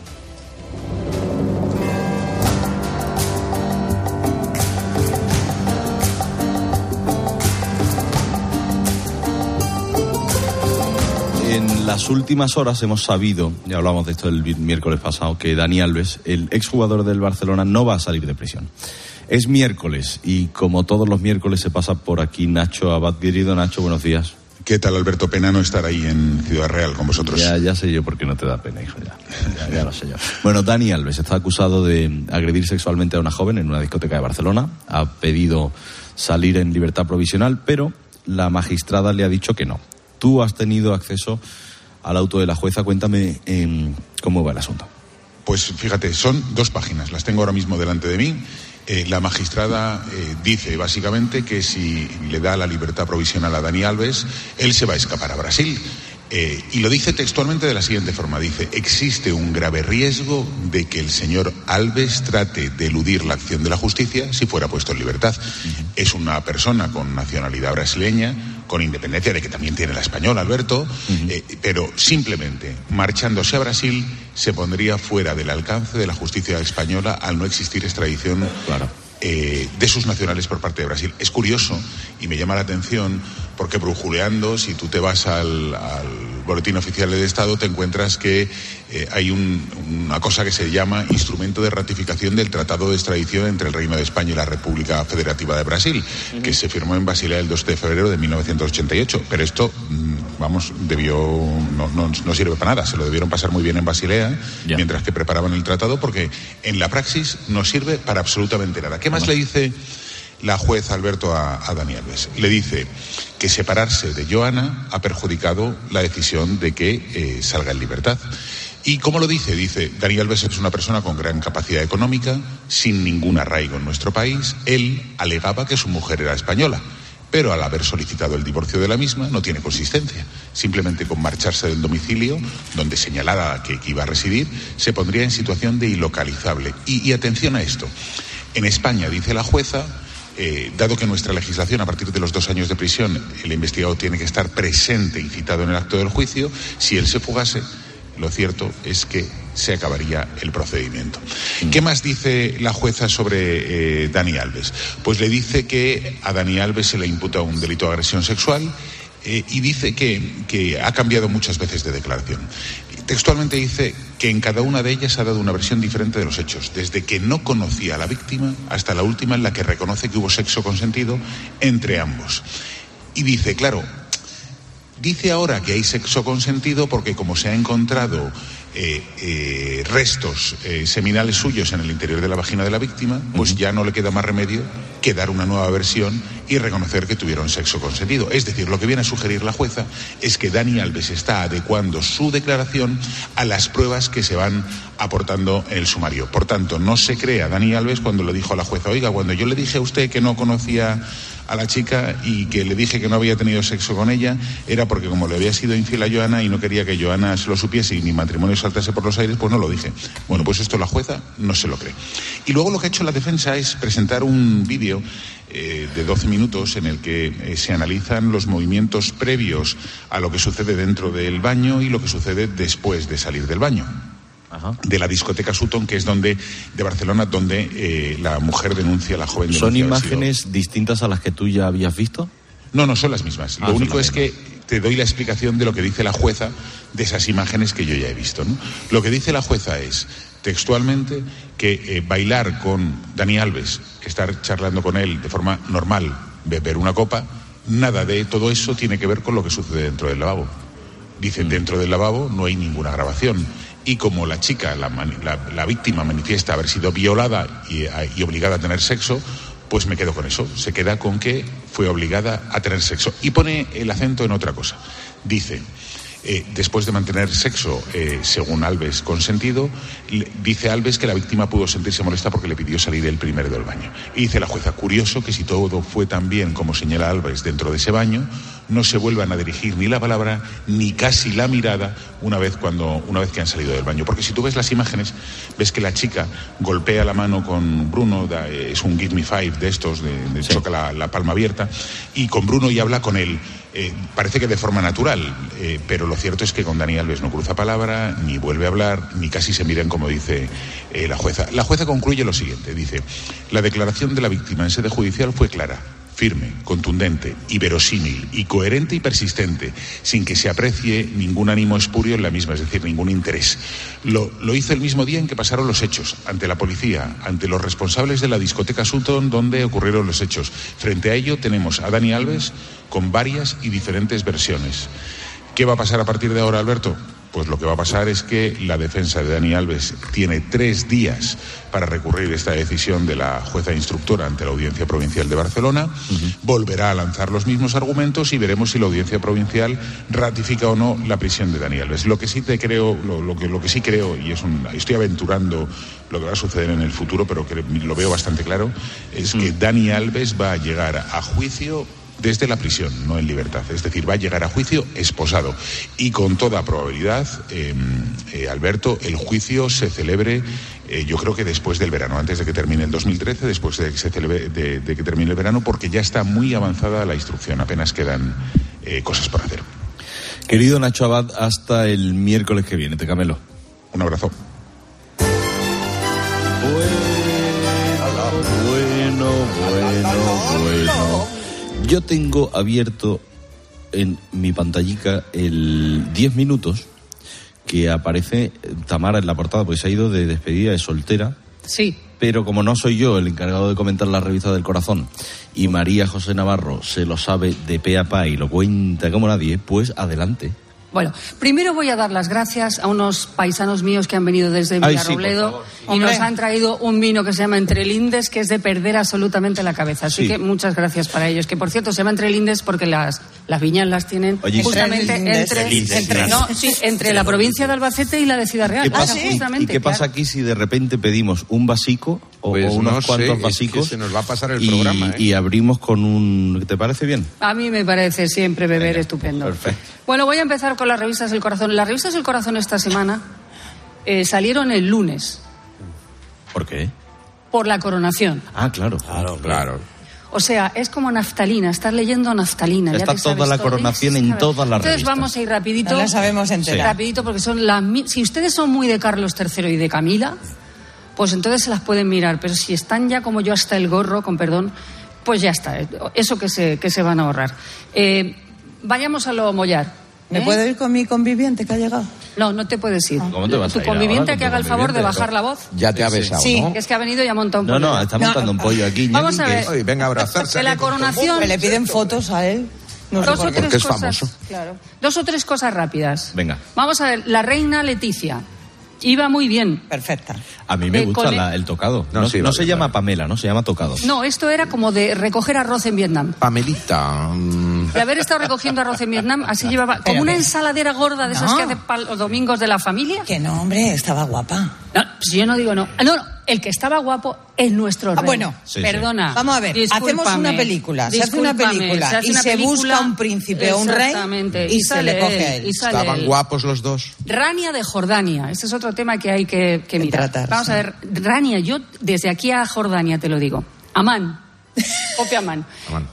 En las últimas horas hemos sabido, ya hablamos de esto el miércoles pasado, que Dani Alves, el exjugador del Barcelona, no va a salir de prisión. Es miércoles y como todos los miércoles se pasa por aquí Nacho Abad. Querido Nacho, buenos días.
¿Qué tal, Alberto? Pena no estar ahí en Ciudad Real con vosotros.
Ya sé yo por qué no te da pena, hijo, ya lo sé yo. Bueno, Dani Alves está acusado de agredir sexualmente a una joven en una discoteca de Barcelona. Ha pedido salir en libertad provisional, pero la magistrada le ha dicho que no. Tú has tenido acceso al auto de la jueza. Cuéntame cómo va el asunto.
Pues fíjate, son 2 páginas, las tengo ahora mismo delante de mí. La magistrada dice básicamente que si le da la libertad provisional a Dani Alves, él se va a escapar a Brasil. Y lo dice textualmente de la siguiente forma. Dice: existe un grave riesgo de que el señor Alves trate de eludir la acción de la justicia si fuera puesto en libertad. Es una persona con nacionalidad brasileña, con independencia de que también tiene la española, Alberto, pero simplemente marchándose a Brasil se pondría fuera del alcance de la justicia española al no existir extradición de sus nacionales por parte de Brasil. Es curioso y me llama la atención porque, brujuleando, si tú te vas al Boletín Oficial del Estado, te encuentras que hay una cosa que se llama Instrumento de Ratificación del Tratado de Extradición entre el Reino de España y la República Federativa de Brasil, que se firmó en Basilea el 2 de febrero de 1988. Pero esto, no sirve para nada. Se lo debieron pasar muy bien en Basilea mientras que preparaban el tratado, porque en la praxis no sirve para absolutamente nada. ¿Qué más le dice la jueza, Alberto, a Dani Alves? Le dice que separarse de Joana ha perjudicado la decisión de que salga en libertad. ¿Y cómo lo dice? Dice: Dani Alves es una persona con gran capacidad económica, sin ningún arraigo en nuestro país. Él alegaba que su mujer era española, pero al haber solicitado el divorcio de la misma no tiene consistencia. Simplemente con marcharse del domicilio donde señalaba que iba a residir, se pondría en situación de ilocalizable. Y atención a esto. En España, dice la jueza, dado que nuestra legislación, a partir de los 2 años de prisión, el investigado tiene que estar presente y citado en el acto del juicio, si él se fugase, lo cierto es que se acabaría el procedimiento. ¿Qué más dice la jueza sobre Dani Alves? Pues le dice que a Dani Alves se le imputa un delito de agresión sexual y dice que ha cambiado muchas veces de declaración. Textualmente dice que en cada una de ellas ha dado una versión diferente de los hechos, desde que no conocía a la víctima hasta la última en la que reconoce que hubo sexo consentido entre ambos. Y dice, claro, dice ahora que hay sexo consentido porque como se ha encontrado restos seminales suyos en el interior de la vagina de la víctima, pues ya no le queda más remedio que dar una nueva versión y reconocer que tuvieron sexo consentido. Es decir, lo que viene a sugerir la jueza es que Dani Alves está adecuando su declaración a las pruebas que se van aportando en el sumario. Por tanto, no se cree a Dani Alves cuando le dijo a la jueza: oiga, cuando yo le dije a usted que no conocía a la chica y que le dije que no había tenido sexo con ella, era porque como le había sido infiel a Joana y no quería que Joana se lo supiese y mi matrimonio saltase por los aires, pues no lo dije. Bueno, pues esto la jueza no se lo cree. Y luego lo que ha hecho la defensa es presentar un vídeo de 12 minutos en el que se analizan los movimientos previos a lo que sucede dentro del baño y lo que sucede después de salir del baño. De la discoteca Sutton, que es de Barcelona, donde la mujer denuncia a la joven.
¿Son imágenes distintas a las que tú ya habías visto?
No, son las mismas. Lo único es que te doy la explicación de lo que dice la jueza de esas imágenes que yo ya he visto, ¿no? Lo que dice la jueza es, textualmente, que bailar con Dani Alves, estar charlando con él de forma normal, beber una copa, nada de todo eso tiene que ver con lo que sucede dentro del lavabo. Dicen, dentro del lavabo no hay ninguna grabación. Y como la chica, la víctima, manifiesta haber sido violada y obligada a tener sexo, pues me quedo con eso. Se queda con que fue obligada a tener sexo. Y pone el acento en otra cosa. Dice, después de mantener sexo, según Alves, consentido, dice Alves que la víctima pudo sentirse molesta porque le pidió salir él primero del baño. Y dice la jueza, curioso que si todo fue tan bien como señala Alves dentro de ese baño, no se vuelvan a dirigir ni la palabra ni casi la mirada una vez que han salido del baño. Porque si tú ves las imágenes, ves que la chica golpea la mano con Bruno, es un Give Me Five de estos, choca la palma abierta, y con Bruno y habla con él. parece que de forma natural, pero lo cierto es que con Dani Alves no cruza palabra, ni vuelve a hablar, ni casi se miran, como dice la jueza. La jueza concluye lo siguiente, dice: la declaración de la víctima en sede judicial fue clara, firme, contundente y verosímil, y coherente y persistente, sin que se aprecie ningún ánimo espurio en la misma, es decir, ningún interés. Lo hizo el mismo día en que pasaron los hechos, ante la policía, ante los responsables de la discoteca Sutton donde ocurrieron los hechos. Frente a ello tenemos a Dani Alves con varias y diferentes versiones. ¿Qué va a pasar a partir de ahora, Alberto? Pues lo que va a pasar es que la defensa de Dani Alves tiene 3 días para recurrir esta decisión de la jueza instructora ante la Audiencia Provincial de Barcelona. Volverá a lanzar los mismos argumentos y veremos si la Audiencia Provincial ratifica o no la prisión de Dani Alves. Lo que sí te creo, lo que sí creo, y estoy aventurando lo que va a suceder en el futuro, pero que lo veo bastante claro, es que Dani Alves va a llegar a juicio desde la prisión, no en libertad. Es decir, va a llegar a juicio esposado. Y con toda probabilidad, Alberto, el juicio se celebre, yo creo que después del verano, antes de que termine el 2013, después de que termine el verano, porque ya está muy avanzada la instrucción, apenas quedan cosas por hacer.
Querido Nacho Abad, hasta el miércoles que viene, te camelo.
Un abrazo.
Bueno. Yo tengo abierto en mi pantallica el 10 minutos que aparece Tamara en la portada, porque se ha ido de despedida de soltera.
Sí.
Pero como no soy yo el encargado de comentar la revista del corazón y María José Navarro se lo sabe de pe a pa y lo cuenta como nadie, pues adelante.
Bueno, primero voy a dar las gracias a unos paisanos míos que han venido desde Villarrobledo y nos han traído un vino que se llama Entre Lindes, que es de perder absolutamente la cabeza. Así que muchas gracias para ellos. Que, por cierto, se llama Entre Lindes porque las viñas las tienen justamente entre la provincia de Albacete y la de Ciudad Real.
¿Y qué pasa aquí si de repente pedimos un vasico o unos cuantos vasicos?
Se nos va a pasar el programa.
Y abrimos con un... ¿Te parece bien?
A mí me parece siempre beber estupendo.
Perfecto.
Bueno, voy a empezar con las revistas del corazón. Las revistas del corazón esta semana salieron el lunes.
¿Por qué?
Por la coronación.
Ah, claro.
O sea, es como naftalina, estás leyendo naftalina.
Está toda la coronación en todas las revistas.
Entonces vamos a ir rapidito.
No la sabemos entera.
Rapidito, porque son si ustedes son muy de Carlos III y de Camila, pues entonces se las pueden mirar. Pero si están ya como yo hasta el gorro, con perdón, pues ya está. Eso que se van a ahorrar. Vayamos a lo mollar.
¿Me puedo ir con mi conviviente que ha llegado?
No te puedes ir.
¿Cómo te vas a ir
tu conviviente
ahora,
que haga el favor de bajar la voz.
Ya te ha besado,
sí,
¿no?
Es que ha venido y ha montado un pollo.
No, está montando un pollo aquí.
Vamos a ver.
Ay, venga a abrazarse.
Que la coronación...
Que le piden fotos a él. No
dos o tres
porque es
cosas,
famoso.
Claro. 2 o 3 cosas rápidas.
Venga.
Vamos a ver, la reina Leticia. Iba muy bien.
Perfecta.
A mí me gusta el tocado. No se llama Pamela, no se llama tocado.
No, esto era como de recoger arroz en Vietnam.
Pamelita.
De haber estado recogiendo arroz en Vietnam, así llevaba como una ensaladera gorda de esas que hace para los domingos de la familia.
Que no, hombre, estaba guapa.
No, si yo no digo no. No, el que estaba guapo es nuestro rey.
Bueno,
perdona.
Vamos a ver, hacemos una película. Se hace una película y se busca un príncipe o un rey y se le coge a él.
Estaban guapos los dos.
Rania de Jordania. Este es otro tema que hay que mirar. Vamos a ver, Rania, yo desde aquí a Jordania te lo digo. Amán. Copia Amán.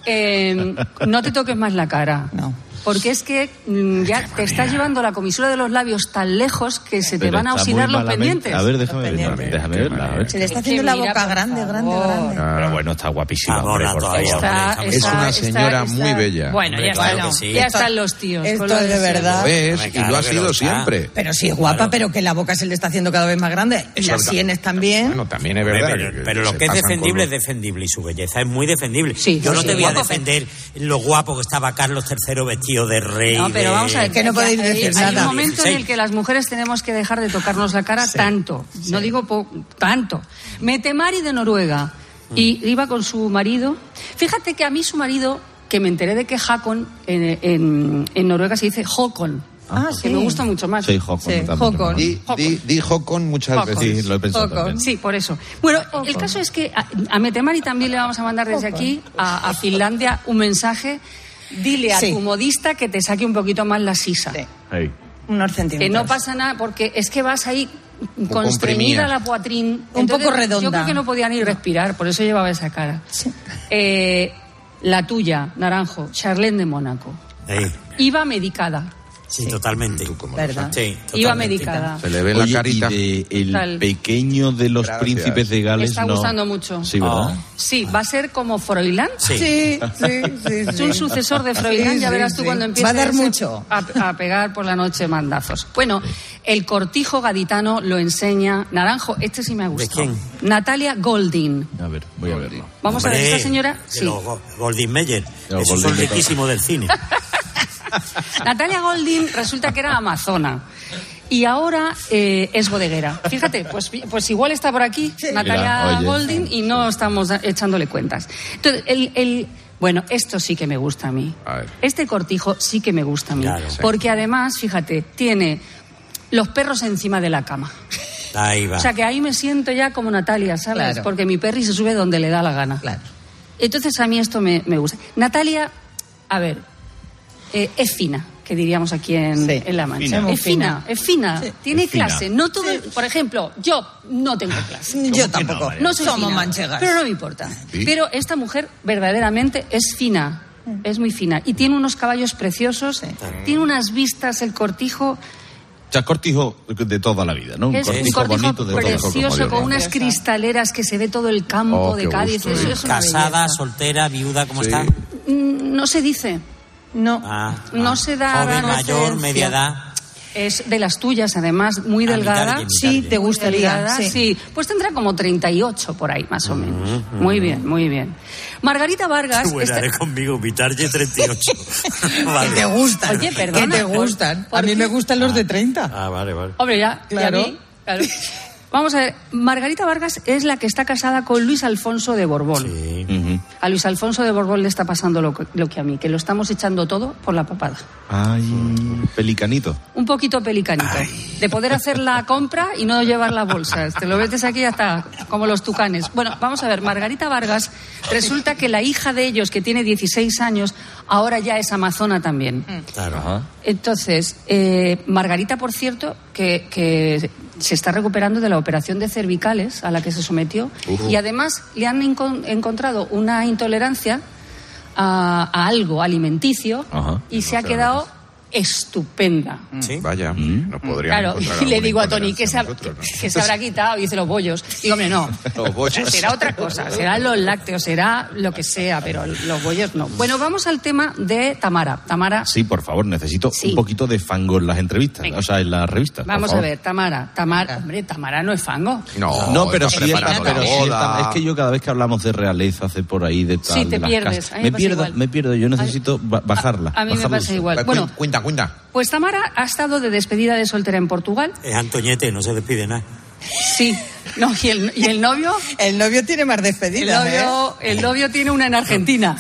No te toques más la cara.
No.
Porque es que ya te estás llevando la comisura de los labios tan lejos que se te van a oxinar los pendientes.
A ver, déjame verla. A ver.
Se le está haciendo la boca grande.
Pero bueno, está guapísima, hombre, por favor.
Es una señora muy bella.
Bueno, ya están los tíos.
Esto es de verdad.
Lo es, y lo ha sido siempre.
Pero sí es guapa, pero que la boca se le está haciendo cada vez más grande. Y las sienes también.
Bueno, también es verdad.
Pero lo que es defendible es defendible y su belleza es muy defendible. Yo no te voy a defender lo guapo que estaba Carlos III vestido de rey.
No, pero vamos a ver,
que no podéis decir nada.
Hay un momento en el que las mujeres tenemos que dejar de tocarnos la cara tanto. No digo tanto. Mette-Marit de Noruega. Y iba con su marido. Fíjate que a mí su marido, que me enteré de que Hakon en Noruega se dice Håkon. Que me gusta mucho más.
Sí, Håkon.
Di Håkon muchas veces.
Sí, lo he pensado también.
Sí, por eso. Bueno, el caso es que a Mette-Marit también le vamos a mandar desde aquí a Finlandia un mensaje. Dile a tu modista que te saque un poquito más la sisa.
Hey.
Unos centímetros.
Que no pasa nada, porque es que vas ahí constreñida la poitrine.
Un poco redonda.
Yo creo que no podía ni respirar, por eso llevaba esa cara.
Sí.
La tuya, Naranjo, Charlene de Mónaco. Iba medicada.
Sí, totalmente.
¿Verdad?
Sí, totalmente.
Iba medicada.
Se le ve la carita.
Y el
Tal.
pequeño de los príncipes de
Me
Gales
está gustando mucho.
Sí, ¿verdad?
Sí, va a ser como Froilán.
Sí.
Es un sucesor de Froilán,
Sí,
ya verás
sí,
tú
sí.
cuando empiece
Va a dar mucho.
a pegar por la noche mandazos. Bueno, el cortijo gaditano lo enseña Naranjo, este sí me ha gustado.
¿De quién?
Natalia Goldin.
A ver, voy a verlo.
Vamos a ver, esta señora...
De
Sí.
los Goldwyn Mayer.
Los
Esos son
Goldwyn Mayer.
riquísimos del cine.
Natalia Goldin resulta que era amazona y ahora es bodeguera. Fíjate, pues igual está por aquí Natalia
Mira, oye.
Goldin y no estamos echándole cuentas. Entonces, bueno, esto sí que me gusta a mí. Este cortijo sí que me gusta a mí.
Claro.
Porque además, fíjate, tiene los perros encima de la cama.
Ahí va.
O sea que ahí me siento ya como Natalia, ¿sabes?
Claro.
Porque mi perri se sube donde le da la gana.
Claro.
Entonces a mí esto me gusta. Natalia, a ver, es fina, que diríamos aquí en La Mancha.
Fina.
Es fina, es fina, tiene
Es fina.
clase. No todo, por ejemplo, yo no tengo clase.
Yo tampoco.
No soy
Somos
fina,
manchegas.
pero no me importa.
¿Sí?
Pero esta mujer verdaderamente es fina, es muy fina. Y tiene unos caballos preciosos, tiene unas vistas, el cortijo...
O sea, cortijo de toda la vida, ¿no?
Es un cortijo
bonito de toda la vida.
precioso con unas cristaleras que se ve todo el campo de
qué
Cádiz.
gusto,
Eso es una
Casada,
belleza.
soltera, viuda, ¿cómo está?
No se dice. No. No se da.
Joven,
no
mayor,
se
media
decía.
edad.
Es de las tuyas, además, muy
Ah,
delgada.
mi target.
Sí, te gustaría.
Delgada,
Sí.
sí.
Pues tendrá como 38 por ahí, más o menos. Muy bien, muy bien. Margarita Vargas.
Qué buena eres conmigo, mi target 38. Vale.
Que te gustan.
Oye, perdona,
Que te
¿por-
gustan.
por
A mí
qué?
me gustan los de 30.
Ah, vale.
Hombre, ya.
Claro.
Y a mí, claro. Vamos a ver, Margarita Vargas es la que está casada con Luis Alfonso de Borbón.
Ujú.
A Luis Alfonso de Borbón le está pasando lo que a mí, que lo estamos echando todo por la papada.
Ay, pelicanito.
Un poquito pelicanito. De poder hacer la compra y no llevar las bolsas. Te lo metes aquí hasta como los tucanes. Bueno, vamos a ver, Margarita Vargas, resulta que la hija de ellos, que tiene 16 años, ahora ya es amazona también.
Claro.
Entonces, Margarita, por cierto, que se está recuperando de la operación de cervicales a la que se sometió y además le han encontrado una intolerancia a algo alimenticio y se ha quedado estupenda.
Sí.
Vaya, no podríamos
Claro,
encontrar
y le
alguna
digo a Tony
intolerancia
que
nosotros, ¿no?
se habrá quitado y dice los bollos. Digo, hombre, no.
Los bollos.
Será otra cosa, serán los lácteos, será lo que sea, pero los bollos no. Bueno, vamos al tema de Tamara. Tamara,
Sí, por favor, necesito
Sí.
un poquito de fango en las entrevistas,
Venga.
o sea, en las revistas. por
vamos a
favor.
ver, Tamara, hombre, Tamara no es fango.
No, pero
está
sí está,
preparando la
pero sí
boda.
está. Es que yo cada vez que hablamos de realeza, hace por ahí de tal,
Sí, te
de las
pierdes.
casas,
A mí me pasa
me pierdo. Yo necesito bajarla.
A mí me
bajarla.
pasa igual. Bueno,
Cuenta.
pues Tamara ha estado de despedida de soltera en Portugal.
Es Antoñete, no se despide nada.
Sí. No, y el novio...
El novio tiene más despedidas,
El novio tiene una en Argentina.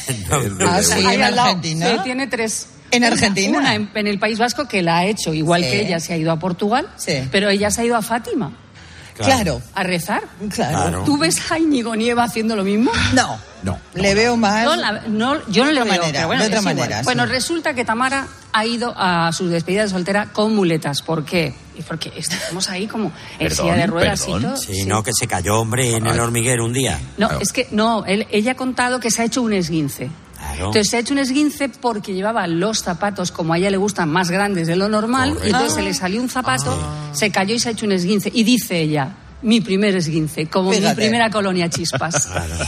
Ah, sí,
Ahí
en
al lado.
Argentina.
Sí, tiene 3.
¿En Argentina?
Una en el País Vasco, que la ha hecho, igual
Sí.
que ella se ha ido a Portugal,
Sí.
pero ella se ha ido a Fátima
Claro.
a rezar.
Claro.
¿Tú ves a Íñigo Nieva haciendo lo mismo?
No. Le veo más.
Yo no le veo,
manera,
pero bueno,
de otra
es igual.
manera, sí.
Bueno, resulta que Tamara ha ido a su despedida de soltera con muletas. ¿Por qué? Y porque estamos ahí como en silla de ruedas y todo.
Sí, no, que se cayó, hombre, en el hormiguero un día.
No, es que no, ella ha contado que se ha hecho un esguince.
Claro.
Entonces se ha hecho un esguince porque llevaba los zapatos, como a ella le gustan, más grandes de lo normal.
Correcto.
Y entonces se le salió un zapato, se cayó y se ha hecho un esguince. Y dice ella, mi primer esguince, como
Fíjate.
mi primera colonia chispas.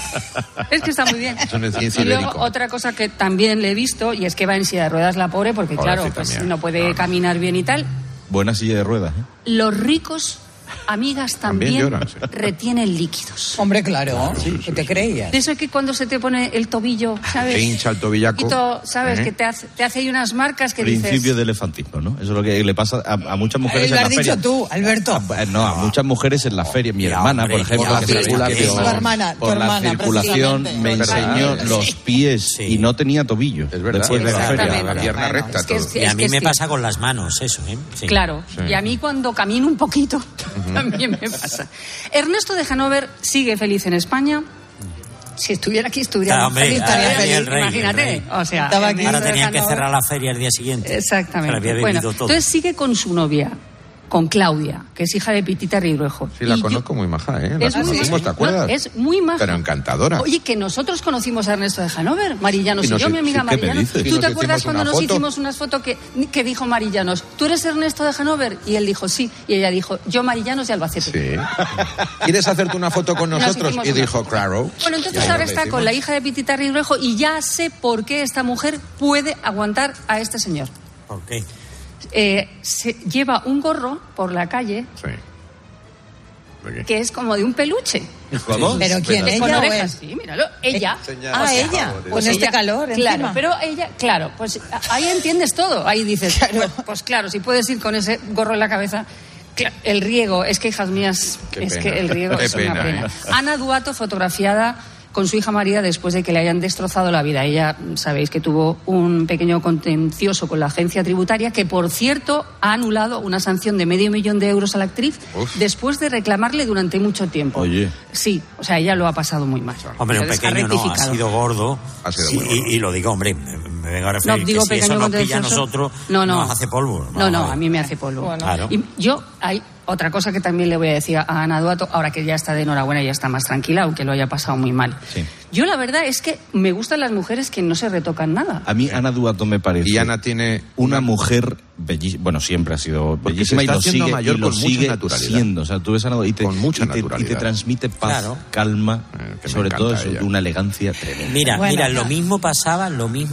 Es que está muy bien.
Es un esguince
Y luego
ibérico.
otra cosa que también le he visto, y es que va en silla de ruedas la pobre, porque claro,
Pobrecita
pues
mía.
no puede caminar bien y tal.
Buena silla de ruedas, ¿eh?
Los ricos, amigas,
También
también
lloran, sí.
retienen líquidos.
Hombre, claro. ¿Qué te creías?
De eso que cuando se te pone el tobillo, ¿sabes?
Te hincha el tobillaco.
Y todo, ¿sabes?
¿Eh?
Que te hace ahí unas marcas que
Principio
dices...
de elefantismo, ¿no? Eso es lo que le pasa a muchas mujeres
Lo
en
has
la
dicho
feria.
tú, Alberto.
No, a muchas mujeres en la feria. Mi
Ya,
hermana,
hombre,
por ejemplo,
por la
que se
circulación.
por-
Tu hermana,
por la circulación
precisamente.
me enseñó
¿Verdad?
los pies
Sí.
y no tenía tobillo
Es verdad.
después de la feria.
Exactamente.
La pierna
Bueno,
recta.
es que
todo.
es-
Y a mí
es
me
que-
pasa con las manos, eso, ¿eh? Sí.
Claro,
Sí.
y a mí cuando camino un poquito también me pasa. Ernesto de Hannover sigue feliz en España. Si estuviera aquí, estuviera
Ah, hombre,
feliz.
estaría
Estaría
feliz
feliz,
el rey,
imagínate.
el rey.
O sea,
Estaba aquí.
Ernesto
Ahora
de
tenían que
Hannover-
cerrar la feria el día siguiente.
Exactamente.
Pero había
Bueno,
bebido todo.
entonces sigue con su novia, con Claudia, que es hija de Pitita Ridruejo.
Sí, la conozco muy maja, ¿eh?
Es muy
conocimos, ¿te acuerdas?
No, es muy maja.
Pero encantadora.
Oye, que nosotros conocimos a Ernesto de Hanover, Marillanos y yo, mi amiga
sí, ¿qué me
Marillanos.
dices?
¿Tú
¿Y
te
nos
acuerdas
hicimos
cuando
una
nos
foto?
hicimos unas fotos que dijo Marillanos, ¿tú eres Ernesto de Hanover? Y él dijo, sí. Y ella dijo, yo Marillanos de Albacete.
Sí. ¿Quieres hacerte una foto con nosotros?
hicimos
Y
una
dijo, claro.
Bueno, entonces ahora está con la hija de Pitita Ridruejo y ya sé por qué esta mujer puede aguantar a este señor.
¿Por qué?
Se lleva un gorro por la calle que es como de un peluche.
¿Cómo? ¿Pero quién?
Con
¿Ella o
orejas,
él?
sí, míralo. Ella.
Ella. Con este calor
Claro,
encima.
pero ella, claro, pues ahí entiendes todo. Ahí dices, pues claro, si puedes ir con ese gorro en la cabeza. El riego, es que, hijas mías, es que el riego es una pena. Ana Duato, fotografiada con su hija María después de que le hayan destrozado la vida. Ella, sabéis que tuvo un pequeño contencioso con la agencia tributaria, que por cierto ha anulado una sanción de €500,000 a la actriz después de reclamarle durante mucho tiempo.
Oye.
Sí, o sea, ella lo ha pasado muy mal.
Hombre, un
Entonces,
pequeño no, ha sido gordo. Sí,
muy gordo.
y lo digo, hombre, me vengo a referir
No, digo
que si eso
pequeño
nos pilla a
contencioso.
nosotros,
No.
nos hace polvo.
No, a mí me hace polvo.
Bueno. Claro.
Y yo, hay otra cosa que también le voy a decir a Ana Duato, ahora que ya está de enhorabuena y ya está más tranquila, aunque lo haya pasado muy mal.
Sí.
Yo la verdad es que me gustan las mujeres que no se retocan nada.
A mí Ana Duato me parece...
Y Ana tiene
una mujer bellísima, bueno, siempre ha sido
Porque
bellísima
se
y
está
lo
haciendo
sigue,
mayor
y lo
con mucha
sigue
naturalidad.
siendo. O sea, tú ves a Ana Duato
Con mucha
y te
naturalidad.
transmite paz,
Claro.
calma,
que me
sobre todo
encanta
eso,
ella.
una elegancia tremenda.
Mira, lo mismo pasaba,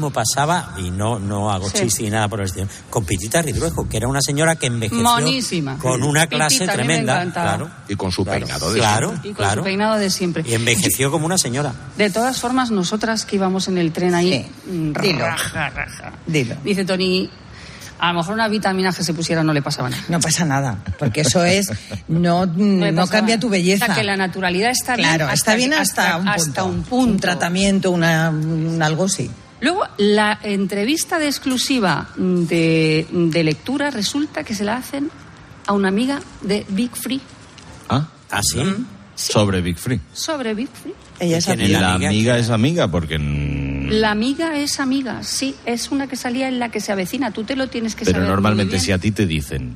y no hago
Sí.
chiste ni nada por el estilo, con Pitita Ridruejo, que era una señora que envejeció
Monísima.
con una clase
Pitita, a mí me
tremenda.
encantaba.
Claro.
Y con su peinado de
Claro,
Y con
claro.
su peinado de siempre.
Y envejeció como una señora.
De todas formas, nosotras que íbamos en el tren ahí...
Dilo.
raja.
Dilo.
Dice Tony, a lo mejor una vitamina que se pusiera no le pasaba nada.
No pasa nada, porque eso es... No
le pasaba
cambia tu belleza.
O sea, que la naturalidad está bien.
Claro, está bien hasta un punto. Un tratamiento, algo sí.
Luego, la entrevista de exclusiva de lectura resulta que se la hacen a una amiga de Big Free.
¿Ah?
¿Ah, sí?
Sobre Big Free.
Sobre Big Free.
Ella es
Y la amiga es amiga porque...
La amiga es amiga, sí, es una que salía en La que se avecina. Tú te lo tienes que
Pero
saber
normalmente
muy bien.
si a ti te dicen,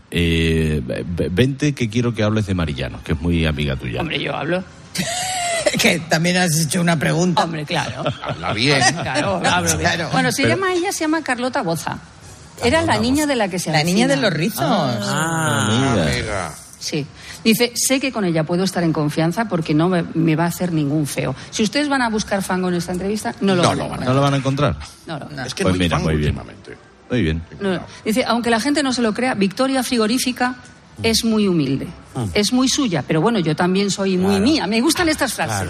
vente que quiero que hables de Marillanos, que es muy amiga tuya.
Hombre, yo hablo.
Que también has hecho una pregunta.
Hombre, claro.
Habla bien.
Claro, hablo bien.
Claro.
Bueno,
Pero-
ella se llama Carlota Boza. Era la niña de La que se
La
avecina.
niña de los rizos.
Amiga.
Sí. Dice, sé que con ella puedo estar en confianza porque no me va a hacer ningún feo. Si ustedes van a buscar fango en esta entrevista, no lo van a encontrar.
¿No lo van a encontrar?
No.
Es que
Pues
muy
mira,
fango
muy bien.
últimamente.
Muy bien.
No. Dice, aunque la gente no se lo crea, Victoria Frigorífica es muy humilde. Es muy suya, pero bueno, yo también soy muy mía. Me gustan estas frases.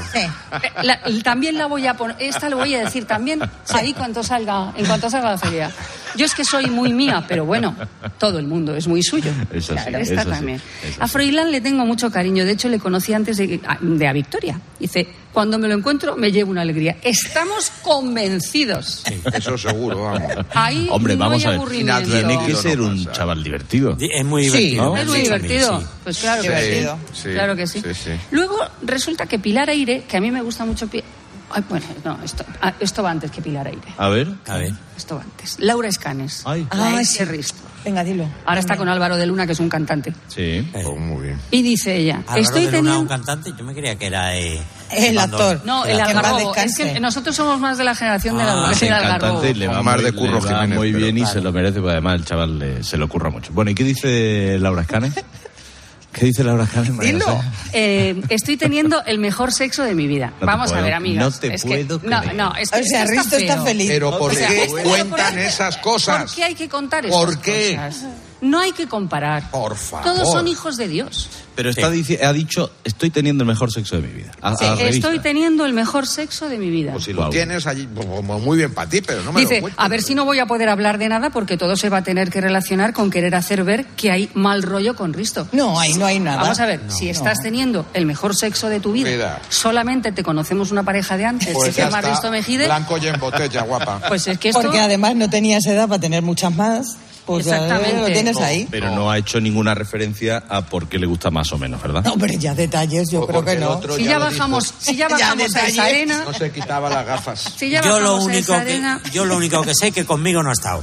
También la voy a poner, esta lo voy a decir también ahí en cuanto salga la feria. Yo es que soy muy mía, pero bueno, todo el mundo es muy suyo.
Eso sí,
Claro, esta
eso sí,
también.
eso
A
sí.
Froilán le tengo mucho cariño, de hecho le conocí antes de a Victoria. Dice, cuando me lo encuentro me llevo una alegría. Estamos convencidos.
Eso seguro, vamos.
Ahí
Hombre,
no
vamos
hay
a ver.
aburrimiento.
Tiene que ser un chaval divertido.
Es muy divertido.
¿no?
Es muy divertido. Pues claro que
Divertido.
sí. Claro que sí. Luego resulta que Pilar Aire, que a mí me gusta mucho... bueno, no, esto va antes que Pilar Aire.
A ver.
Esto va antes. Laura Escanes.
Ay.
La
Ay, sí.
ex-Risto.
Venga, dilo.
Ahora está con Álvaro de Luna, que es un cantante.
Sí.
Oh, muy bien.
Y dice ella,
Álvaro
estoy
de Luna,
teniendo...
un cantante, yo me creía que era...
El actor.
No, el
Que en paz
algarrobo. Es
descanse.
que nosotros somos más de la generación de la
Es
del algarrobo.
encantante y le va,
Mar
muy,
de Curro
le va
Jiménez,
muy
pero
bien y
claro.
se lo merece, porque además el chaval se lo ocurra mucho. Bueno, ¿y qué dice Laura Escanes? ¿Qué dice Laura Escanes, María
Dilo.
José?
Estoy teniendo el mejor sexo de mi vida.
te
Vamos a
puedo-
ver, amigas.
no te
es
puedo
que, no,
creer.
no, es que
O sea,
esto
Risto está
feo.
feliz.
Pero ¿por
O sea,
qué
esto-
cuentan esas cosas?
¿Por qué hay que contar
¿Por
estas
qué?
cosas? No hay que comparar.
Por favor.
Todos son hijos de Dios.
Pero ha dicho, estoy teniendo el mejor sexo de mi vida.
Estoy teniendo el mejor sexo de mi vida.
Pues si lo tienes allí, pues, muy bien para ti, pero no me
Dice,
lo cuentes.
a ver si no voy a poder hablar de nada porque todo se va a tener que relacionar con querer hacer ver que hay mal rollo con Risto.
No hay nada.
Vamos a ver, si estás teniendo el mejor sexo de tu vida,
Mira.
solamente te conocemos una pareja de antes
Pues
que se
ya
llama
está,
Risto Mejide,
blanco y en botella, guapa.
pues es que esto...
Porque además no tenías edad para tener muchas más. Pues ya
Exactamente.
lo tienes ahí.
Pero no ha hecho ninguna referencia a por qué le gusta más o menos, ¿verdad?
No, pero ya detalles, yo creo que no.
Si ya bajamos a esa arena,
No se quitaba las gafas.
si ya
Yo lo
bajamos a esa
único
arena...
yo lo único que sé es que conmigo no ha estado.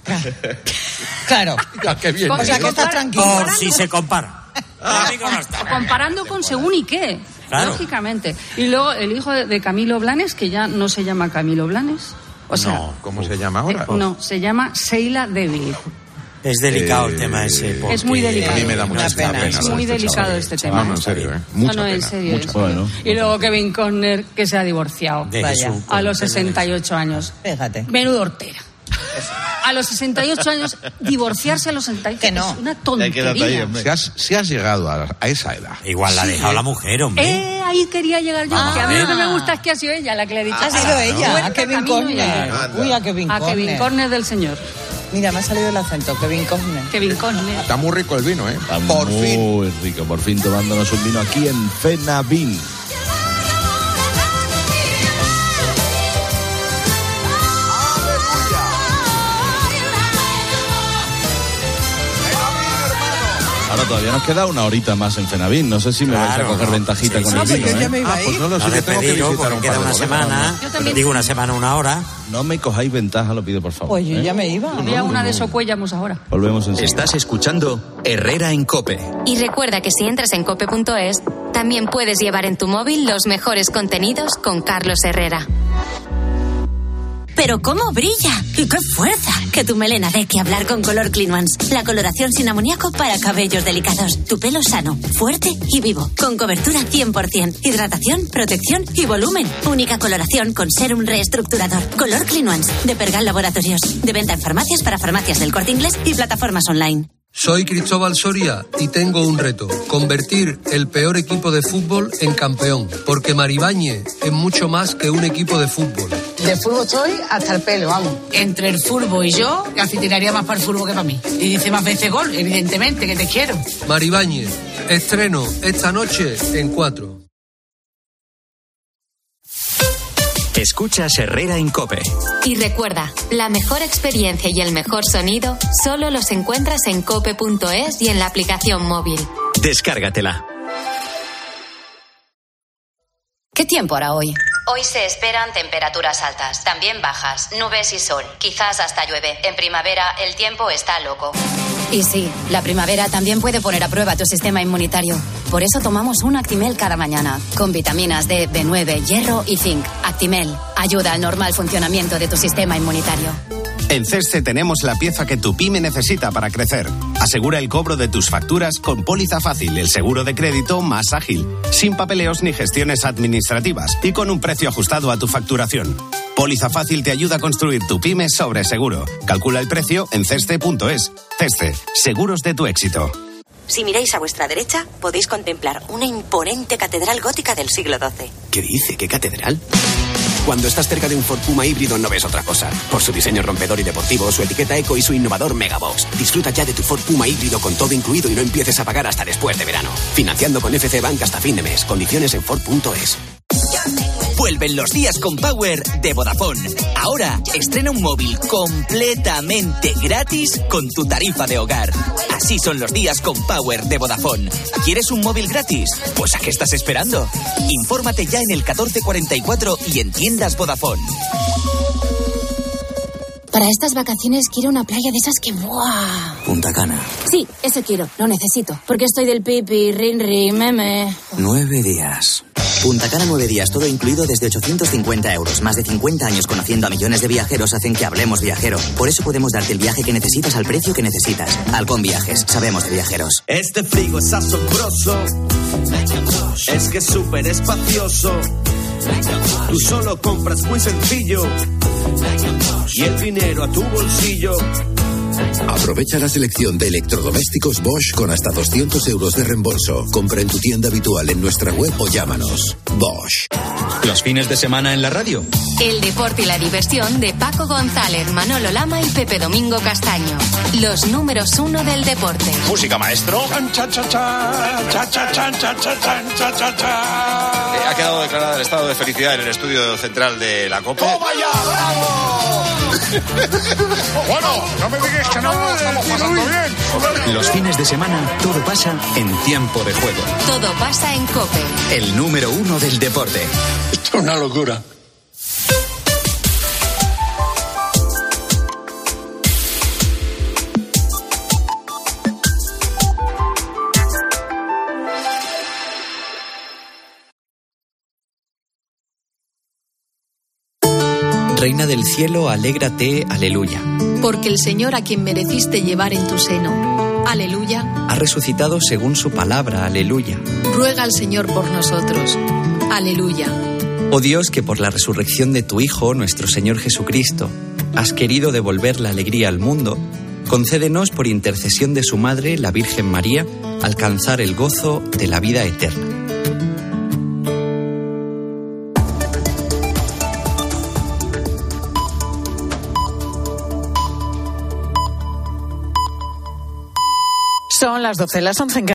Claro.
Qué bien.
O sea, que estás tranquilo.
Por si se compara.
Comparando con según y qué,
Claro.
lógicamente. Y luego el hijo de Camilo Blanes, que ya no se llama Camilo Blanes. O sea,
No, ¿cómo se llama ahora?
no, se llama Sheila Devil.
Es delicado el tema ese. porque
Es muy delicado.
A mí me da mucha pena.
Es muy delicado este tema.
No, en serio, ¿eh?
No,
Mucha
en
pena.
serio.
Mucha
en
pena.
serio. Y luego Kevin Costner, que se ha divorciado.
Vaya.
A los 68 años.
Fíjate.
Menudo hortera. A los 68 años, divorciarse a los 68
Que no.
es una tontería.
Si has llegado a esa edad.
Igual la ha dejado la mujer, hombre.
Ahí quería llegar yo. Que a mí lo que me gusta es que ha sido ella la que le ha dicho.
Ha sido ella,
Vuelta
a Kevin
camino y
Costner.
ella.
Uy, a Kevin
A
Costner.
Kevin Costner del señor.
Mira, me ha salido el acento, Kevin Costner.
Kevin Costner.
Está muy rico el vino, ¿eh?
Está
Por fin.
muy rico, por fin tomándonos un vino aquí en Fenavín. Ahora todavía nos queda una horita más en Fenavín. No sé si me vais a coger ventajita con el vino.
yo ya me iba a ir.
Pues no lo sé,
No
que
le
tengo que
pedido
visitar
porque
un
queda
par de
una
bodegas.
semana.
Yo también.
Digo una semana, una hora.
No me cojáis ventaja, lo pido por favor.
Pues yo ya me iba.
Había una de Socuellamos ahora.
Volvemos enseguida.
Estás escuchando Herrera en COPE.
Y recuerda que si entras en cope.es, también puedes llevar en tu móvil los mejores contenidos con Carlos Herrera.
Pero cómo brilla y qué fuerza. Que tu melena dé que hablar con Color Clean Ones. La coloración sin amoníaco para cabellos delicados. Tu pelo sano, fuerte y vivo. Con cobertura 100%. Hidratación, protección y volumen. Única coloración con serum reestructurador. Color Clean Ones. De Pergal Laboratorios. De venta en farmacias para farmacias del Corte Inglés y plataformas online.
Soy Cristóbal Soria y tengo un reto, convertir el peor equipo de fútbol en campeón, porque Maribañez es mucho más que un equipo de fútbol.
De fútbol estoy hasta el pelo, vamos. Entre el fútbol y yo, casi tiraría más para el fútbol que para mí. Y dice más veces gol, evidentemente, que te quiero.
Maribañez, estreno esta noche en 4.
Escuchas Herrera en COPE.
Y recuerda, la mejor experiencia y el mejor sonido solo los encuentras en cope.es y en la aplicación móvil.
Descárgatela.
¿Qué tiempo hará hoy?
Hoy se esperan temperaturas altas, también bajas, nubes y sol. Quizás hasta llueve. En primavera el tiempo está loco.
Y sí, la primavera también puede poner a prueba tu sistema inmunitario. Por eso tomamos un Actimel cada mañana, con vitaminas D, B9, hierro y zinc. Actimel ayuda al normal funcionamiento de tu sistema inmunitario.
En CESCE tenemos la pieza que tu pyme necesita para crecer. Asegura el cobro de tus facturas con Póliza Fácil, el seguro de crédito más ágil, sin papeleos ni gestiones administrativas y con un precio ajustado a tu facturación. Póliza Fácil te ayuda a construir tu pyme sobre seguro. Calcula el precio en ceste.es. CESCE, seguros de tu éxito.
Si miráis a vuestra derecha, podéis contemplar una imponente catedral gótica del siglo XII.
¿Qué dice? ¿Qué catedral? Cuando estás cerca de un Ford Puma híbrido no ves otra cosa. Por su diseño rompedor y deportivo, su etiqueta eco y su innovador Megabox. Disfruta ya de tu Ford Puma híbrido con todo incluido y no empieces a pagar hasta después de verano. Financiando con FC Bank hasta fin de mes. Condiciones en Ford.es.
Vuelven los días con Power de Vodafone. Ahora estrena un móvil completamente gratis con tu tarifa de hogar. Así son los días con Power de Vodafone. ¿Quieres un móvil gratis? Pues ¿a qué estás esperando? Infórmate ya en el 1444 y en tiendas Vodafone.
Para estas vacaciones quiero una playa de esas que... ¡buah!
Punta Cana.
Sí, eso quiero, lo necesito. Porque estoy del pipi, rinri, meme...
9 días. Punta Cana 9 días, todo incluido desde 850 euros. Más de 50 años conociendo a millones de viajeros hacen que hablemos viajero. Por eso podemos darte el viaje que necesitas al precio que necesitas. Halcón Viajes, sabemos de viajeros.
Este frigo es asombroso, es que es súper espacioso. Tú solo compras muy sencillo y el dinero a tu bolsillo.
Aprovecha la selección de electrodomésticos Bosch con hasta 200 euros de reembolso. Compra en tu tienda habitual en nuestra web o llámanos. Bosch.
Los fines de semana en la radio.
El deporte y la diversión de Paco González, Manolo Lama y Pepe Domingo Castaño. Los números 1 del deporte.
Música, maestro.
Ha quedado declarado el estado de felicidad en el estudio central de la COPE.
¡Toma ya, bravo! Bueno, no me digas que no lo estamos pasando bien.
Los fines de semana todo pasa en tiempo de juego.
Todo pasa en COPE.
El número 1 del deporte.
Esto es una locura.
Reina del cielo, alégrate, aleluya.
Porque el Señor, a quien mereciste llevar en tu seno, aleluya,
Ha resucitado según su palabra, aleluya.
ruega al Señor por nosotros, aleluya.
Oh Dios, que por la resurrección de tu Hijo, nuestro Señor Jesucristo, has querido devolver la alegría al mundo, concédenos por intercesión de su Madre, la Virgen María, alcanzar el gozo de la vida eterna.
Son las 12, las 11 en